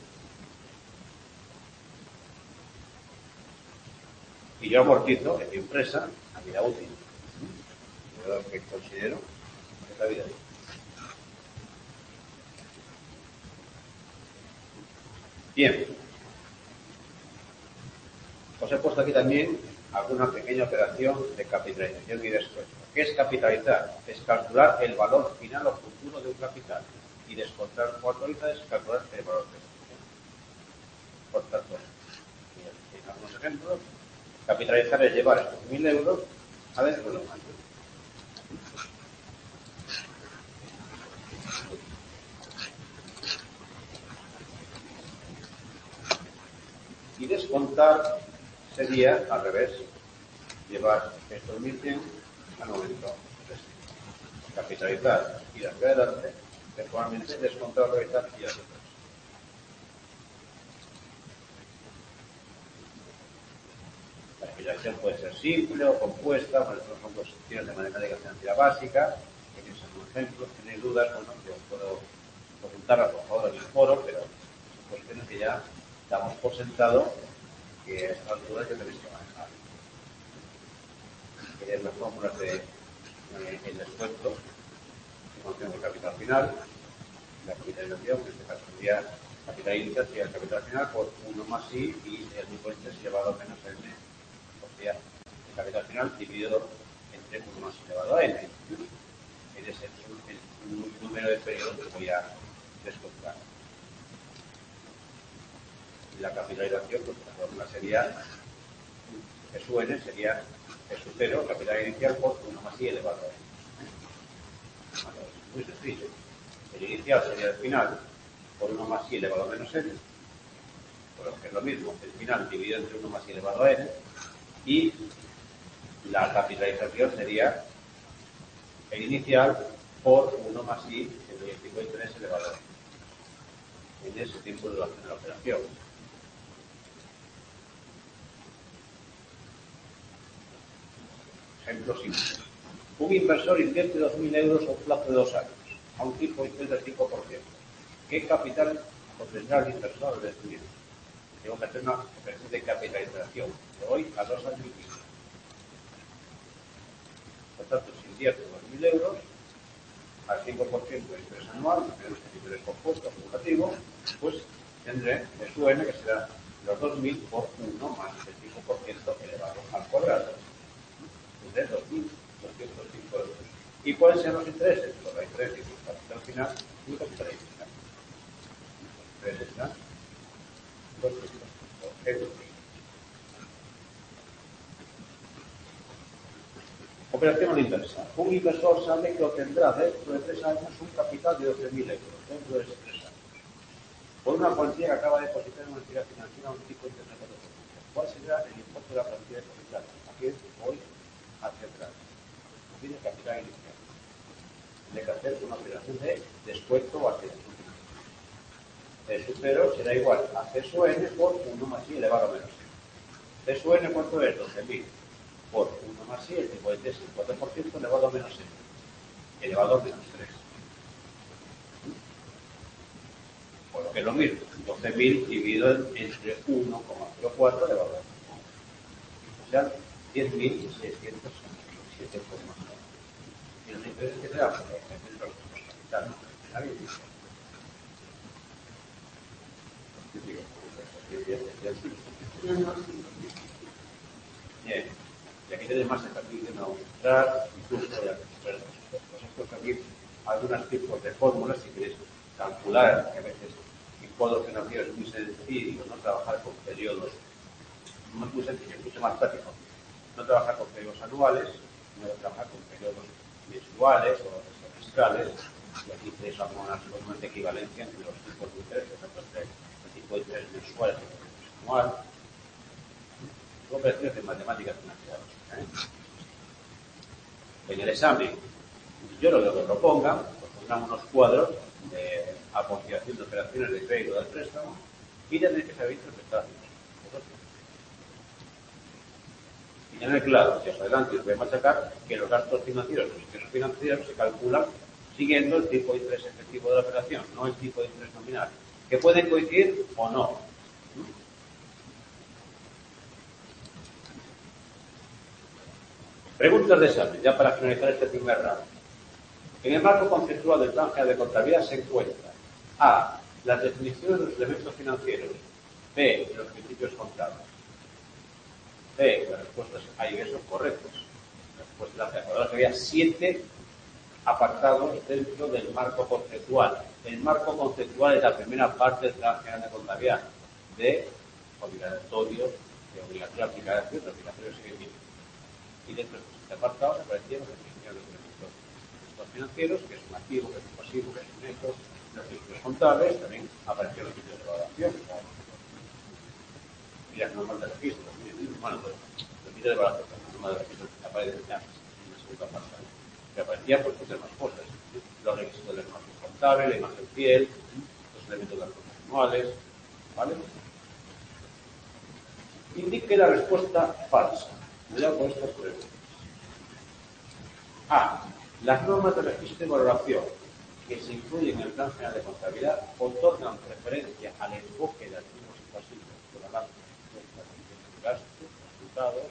Y yo amortizo en mi empresa la vida útil. Yo lo que considero es la vida útil. Bien. Os he puesto aquí también alguna pequeña operación de capitalización y descuento. ¿Qué es capitalizar? Es calcular el valor final o futuro de un capital. Y descontar por autoriza es calcular el valor presente. Por tanto, en algunos ejemplos, capitalizar es llevar estos 1.000 euros a dentro de un año. Y descontar sería al revés, llevar estos 1.100 a 90. Capitalizar y hacia adelante, eventualmente descontar, realizar y hacia atrás. La capitalización puede ser simple o compuesta, por ejemplo, secciones de matemática financiera básica, que es un ejemplo. Si tenéis dudas, bueno, yo puedo consultarlas por favor en el foro, pero son cuestiones que ya damos por sentado que a estas alturas ya tenéis que manejar. Que es las fórmulas de el descuento, que conocemos el capital final, la capitalización, en este caso sería capital inicial, sería el capital final por 1 más I y el tipo de interés elevado a menos N, o sea, el capital final dividido entre 1 más I elevado a N. Ese es el número de periodos que voy a descontar. Y la capitalización, pues la fórmula sería SUN sería S0, capital inicial por 1 más I elevado a N. Muy sencillo. El inicial sería el final por 1 más I elevado a menos N, por lo que es lo mismo, el final dividido entre 1 más I elevado a N, y la capitalización sería el inicial por 1 más I el 53 elevado a N, en ese tiempo de duración de la operación. Ejemplo simple. Un inversor invierte 2.000 euros a un plazo de 2 años, a un tipo de interés del 5%. ¿Qué capital obtendrá el inversor al decidir? Tengo que hacer una operación de capitalización de hoy a 2 años y pico. Por tanto, si invierto 2.000 euros al 5% de interés anual, tenemos el interés compuesto acumulativo, pues tendré el SUN, que será los 2.000 por 1 más el 5% elevado al cuadrado. Tendré 2.205 euros. ¿Y cuáles serán los intereses? Pues la interés y el capital final y el capital inicial. Los intereses serán 200 euros. Operación a la inversa. Un inversor sabe que obtendrá dentro de 3 años un capital de 12.000 euros, dentro de esos 3 años, por una cuantía que acaba de depositar en una entidad financiera a un tipo de interés de 4%. ¿Cuál será el importe de la cuantía depositada? Aquí voy hacia atrás. Tiene capital inicial. Tiene que hacer una operación de descuento o accesibilidad. El supero será igual a CSUN por 1 más I elevado a menos I. CSUN, ¿cuánto es? 12.000 por 1 más I, el tipo de interés, el 4% elevado a menos N, elevado a menos 3. Por lo que es lo mismo, 12.000 dividido entre 1,04 elevado a 1. O sea, 10.607,9. Y los intereses que serán, por ejemplo, los capital, bien. Y aquí tenéis más ejercicios de mostrar, incluso de ver. Os he puesto aquí algunos tipos de fórmulas si queréis calcular, que a veces en cuadros financieros es muy sencillo, no trabajar con periodos, no es muy sencillo, es mucho más práctico. No trabajar con periodos anuales, sino trabajar con periodos mensuales o semestrales. Y aquí tenéis algunas formas de equivalencia entre los tipos de interés, por ejemplo, entre el tipo de interés mensual y el tipo de interés anual. Son operaciones de matemáticas financieras. En el examen Yo lo que propongan, pues pondrán unos cuadros de apreciación de operaciones de crédito del préstamo y ya tenéis que saber interpretar. Y tener claro, si os adelante os voy a machacar, que los gastos financieros, los ingresos financieros se calculan siguiendo el tipo de interés efectivo de la operación, no el tipo de interés nominal, que pueden coincidir o no. Preguntas de examen, ya para finalizar este primer round. En el marco conceptual del Plan General de Contabilidad se encuentra A. Las definiciones de los elementos financieros. B. Los principios contables. C. Las respuestas a y B son correctas. La respuesta es la C. Ahora había 7 apartados dentro del marco conceptual. El marco conceptual es la primera parte del Plan General de Contabilidad de obligatorio, de obligatoria aplicación, de obligatorio seguimiento. Y dentro de este apartado aparecían las definiciones de los elementos financieros, que es un activo, que es un pasivo, que es un neto, los principios contables, también aparecieron los principios de evaluación, y las normas de registro. Bueno, pues, los principios de evaluación, las normas de registro aparecen ya en la segunda parte. Que aparecían pues muchas más cosas. Los requisitos de la imagen contable, la imagen fiel, los elementos de las cuentas anuales, ¿vale? Indique la respuesta falsa. Cuidado con estas preguntas. A. Las normas de registro y valoración que se incluyen en el Plan General de Contabilidad otorgan preferencia al enfoque de activos y pasivos por balance de gastos, resultados.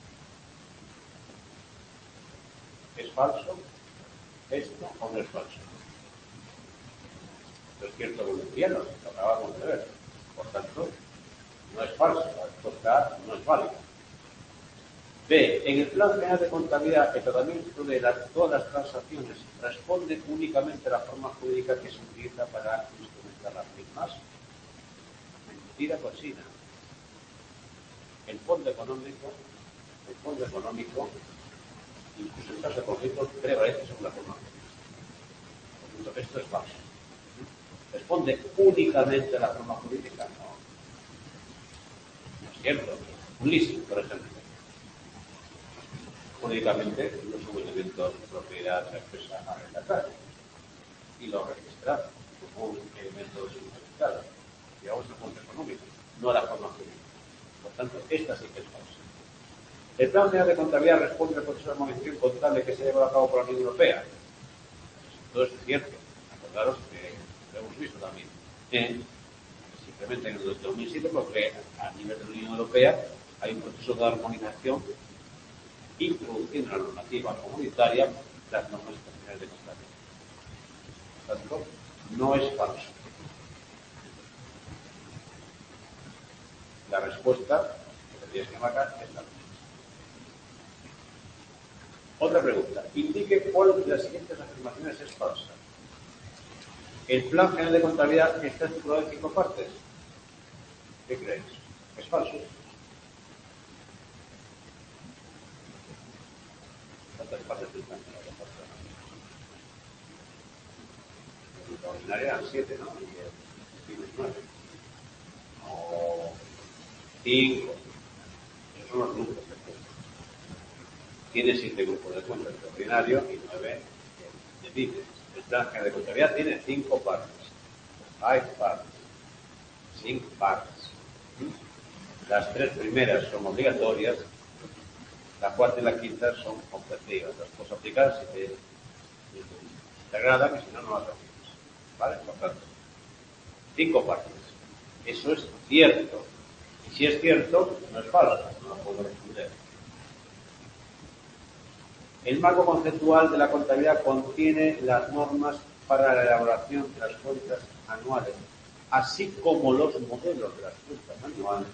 ¿Es falso esto o no es falso? Esto es cierto boliviano, lo acabamos de ver. Por tanto, no es falso, la respuesta A no es válida. B. En el Plan General de Contabilidad, el tratamiento de todas las transacciones responde únicamente a la forma jurídica que se utiliza para instrumentar las mismas. Mentira cochina. El fondo económico, incluso en caso de conflictos, prevalece sobre la forma jurídica. Por tanto, esto es falso. ¿Responde únicamente a la forma jurídica? No. No es cierto. Un leasing, por ejemplo. Jurídicamente no son elementos de propiedad de la empresa arrendataria y lo registrado como un elemento de significado. Digamos el fondo económico, no la forma jurídica. Por tanto, esta sí que es falsa. El Plan General de Contabilidad responde al proceso de armonización contable que se ha llevado a cabo por la Unión Europea. Todo esto es cierto. Acordaros que lo hemos visto también. Simplemente en el 2007, porque a nivel de la Unión Europea hay un proceso de armonización introduciendo en la normativa comunitaria las normas internacionales de contabilidad. Por tanto, no es falso. La respuesta que tendrías que marcar es la misma. Otra pregunta. Indique cuál de las siguientes afirmaciones es falsa. El Plan General de Contabilidad está estructurado en 5 partes. ¿Qué creéis? ¿Es falso? ¿Cuántas partes del Plan General de Contabilidad? La ordinaria eran 7, ¿no? Y el 9. O 5. Esos son los grupos de cuentas. Tiene 7 grupos de cuentas de ordinario y 9 de divisas. El Plan General de Contabilidad tiene 5 partes. 5 partes. 5 partes. Las 3 primeras son obligatorias, la cuarta y la quinta son optativas. Las puedes aplicar si te agradan y si no, no las aplicas. ¿Vale? Por tanto, 5 partes. Eso es cierto. Y si es cierto, no es falso. No lo puedo responder. El marco conceptual de la contabilidad contiene las normas para la elaboración de las cuentas anuales, así como los modelos de las cuentas anuales.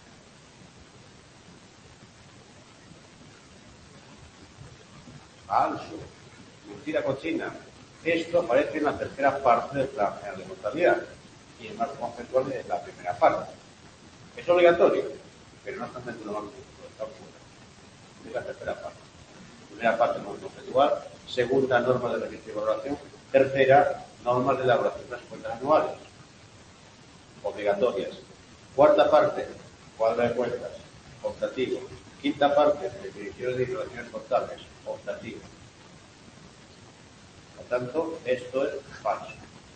Falso. Mentira cochina. Esto aparece en la tercera parte del Plan General de Contabilidad y el marco conceptual es la primera parte. Es obligatorio, pero no está dentro del marco conceptual, está fuera. Es la tercera parte. Primera parte, marco conceptual. Segunda, normas de registro y valoración. Tercera, normas de elaboración de las cuentas anuales. Obligatorias. Cuarta parte, cuadro de cuentas. Optativo. Quinta parte, definiciones de declaraciones contables. Optativo. Por tanto, esto es falso.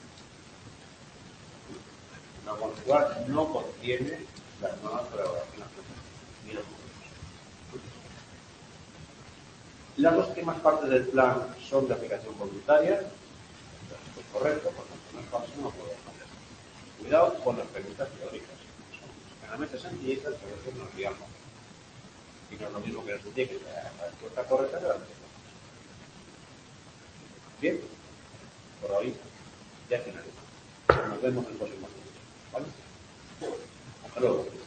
No conjugar no contiene las normas de elaboración ni los puntos. Las dos últimas partes del plan son de aplicación voluntaria. Esto es correcto, por tanto, no es falso, no podemos hacer. Cuidado con las preguntas teóricas. Son generalmente sencillitas, pero a veces nos liamos. Y no es lo mismo que nos indique que la respuesta correcta de la respuesta. Bien, por hoy ya finalizo. Nos vemos en el próximo vídeo. ¿Vale? Hasta luego.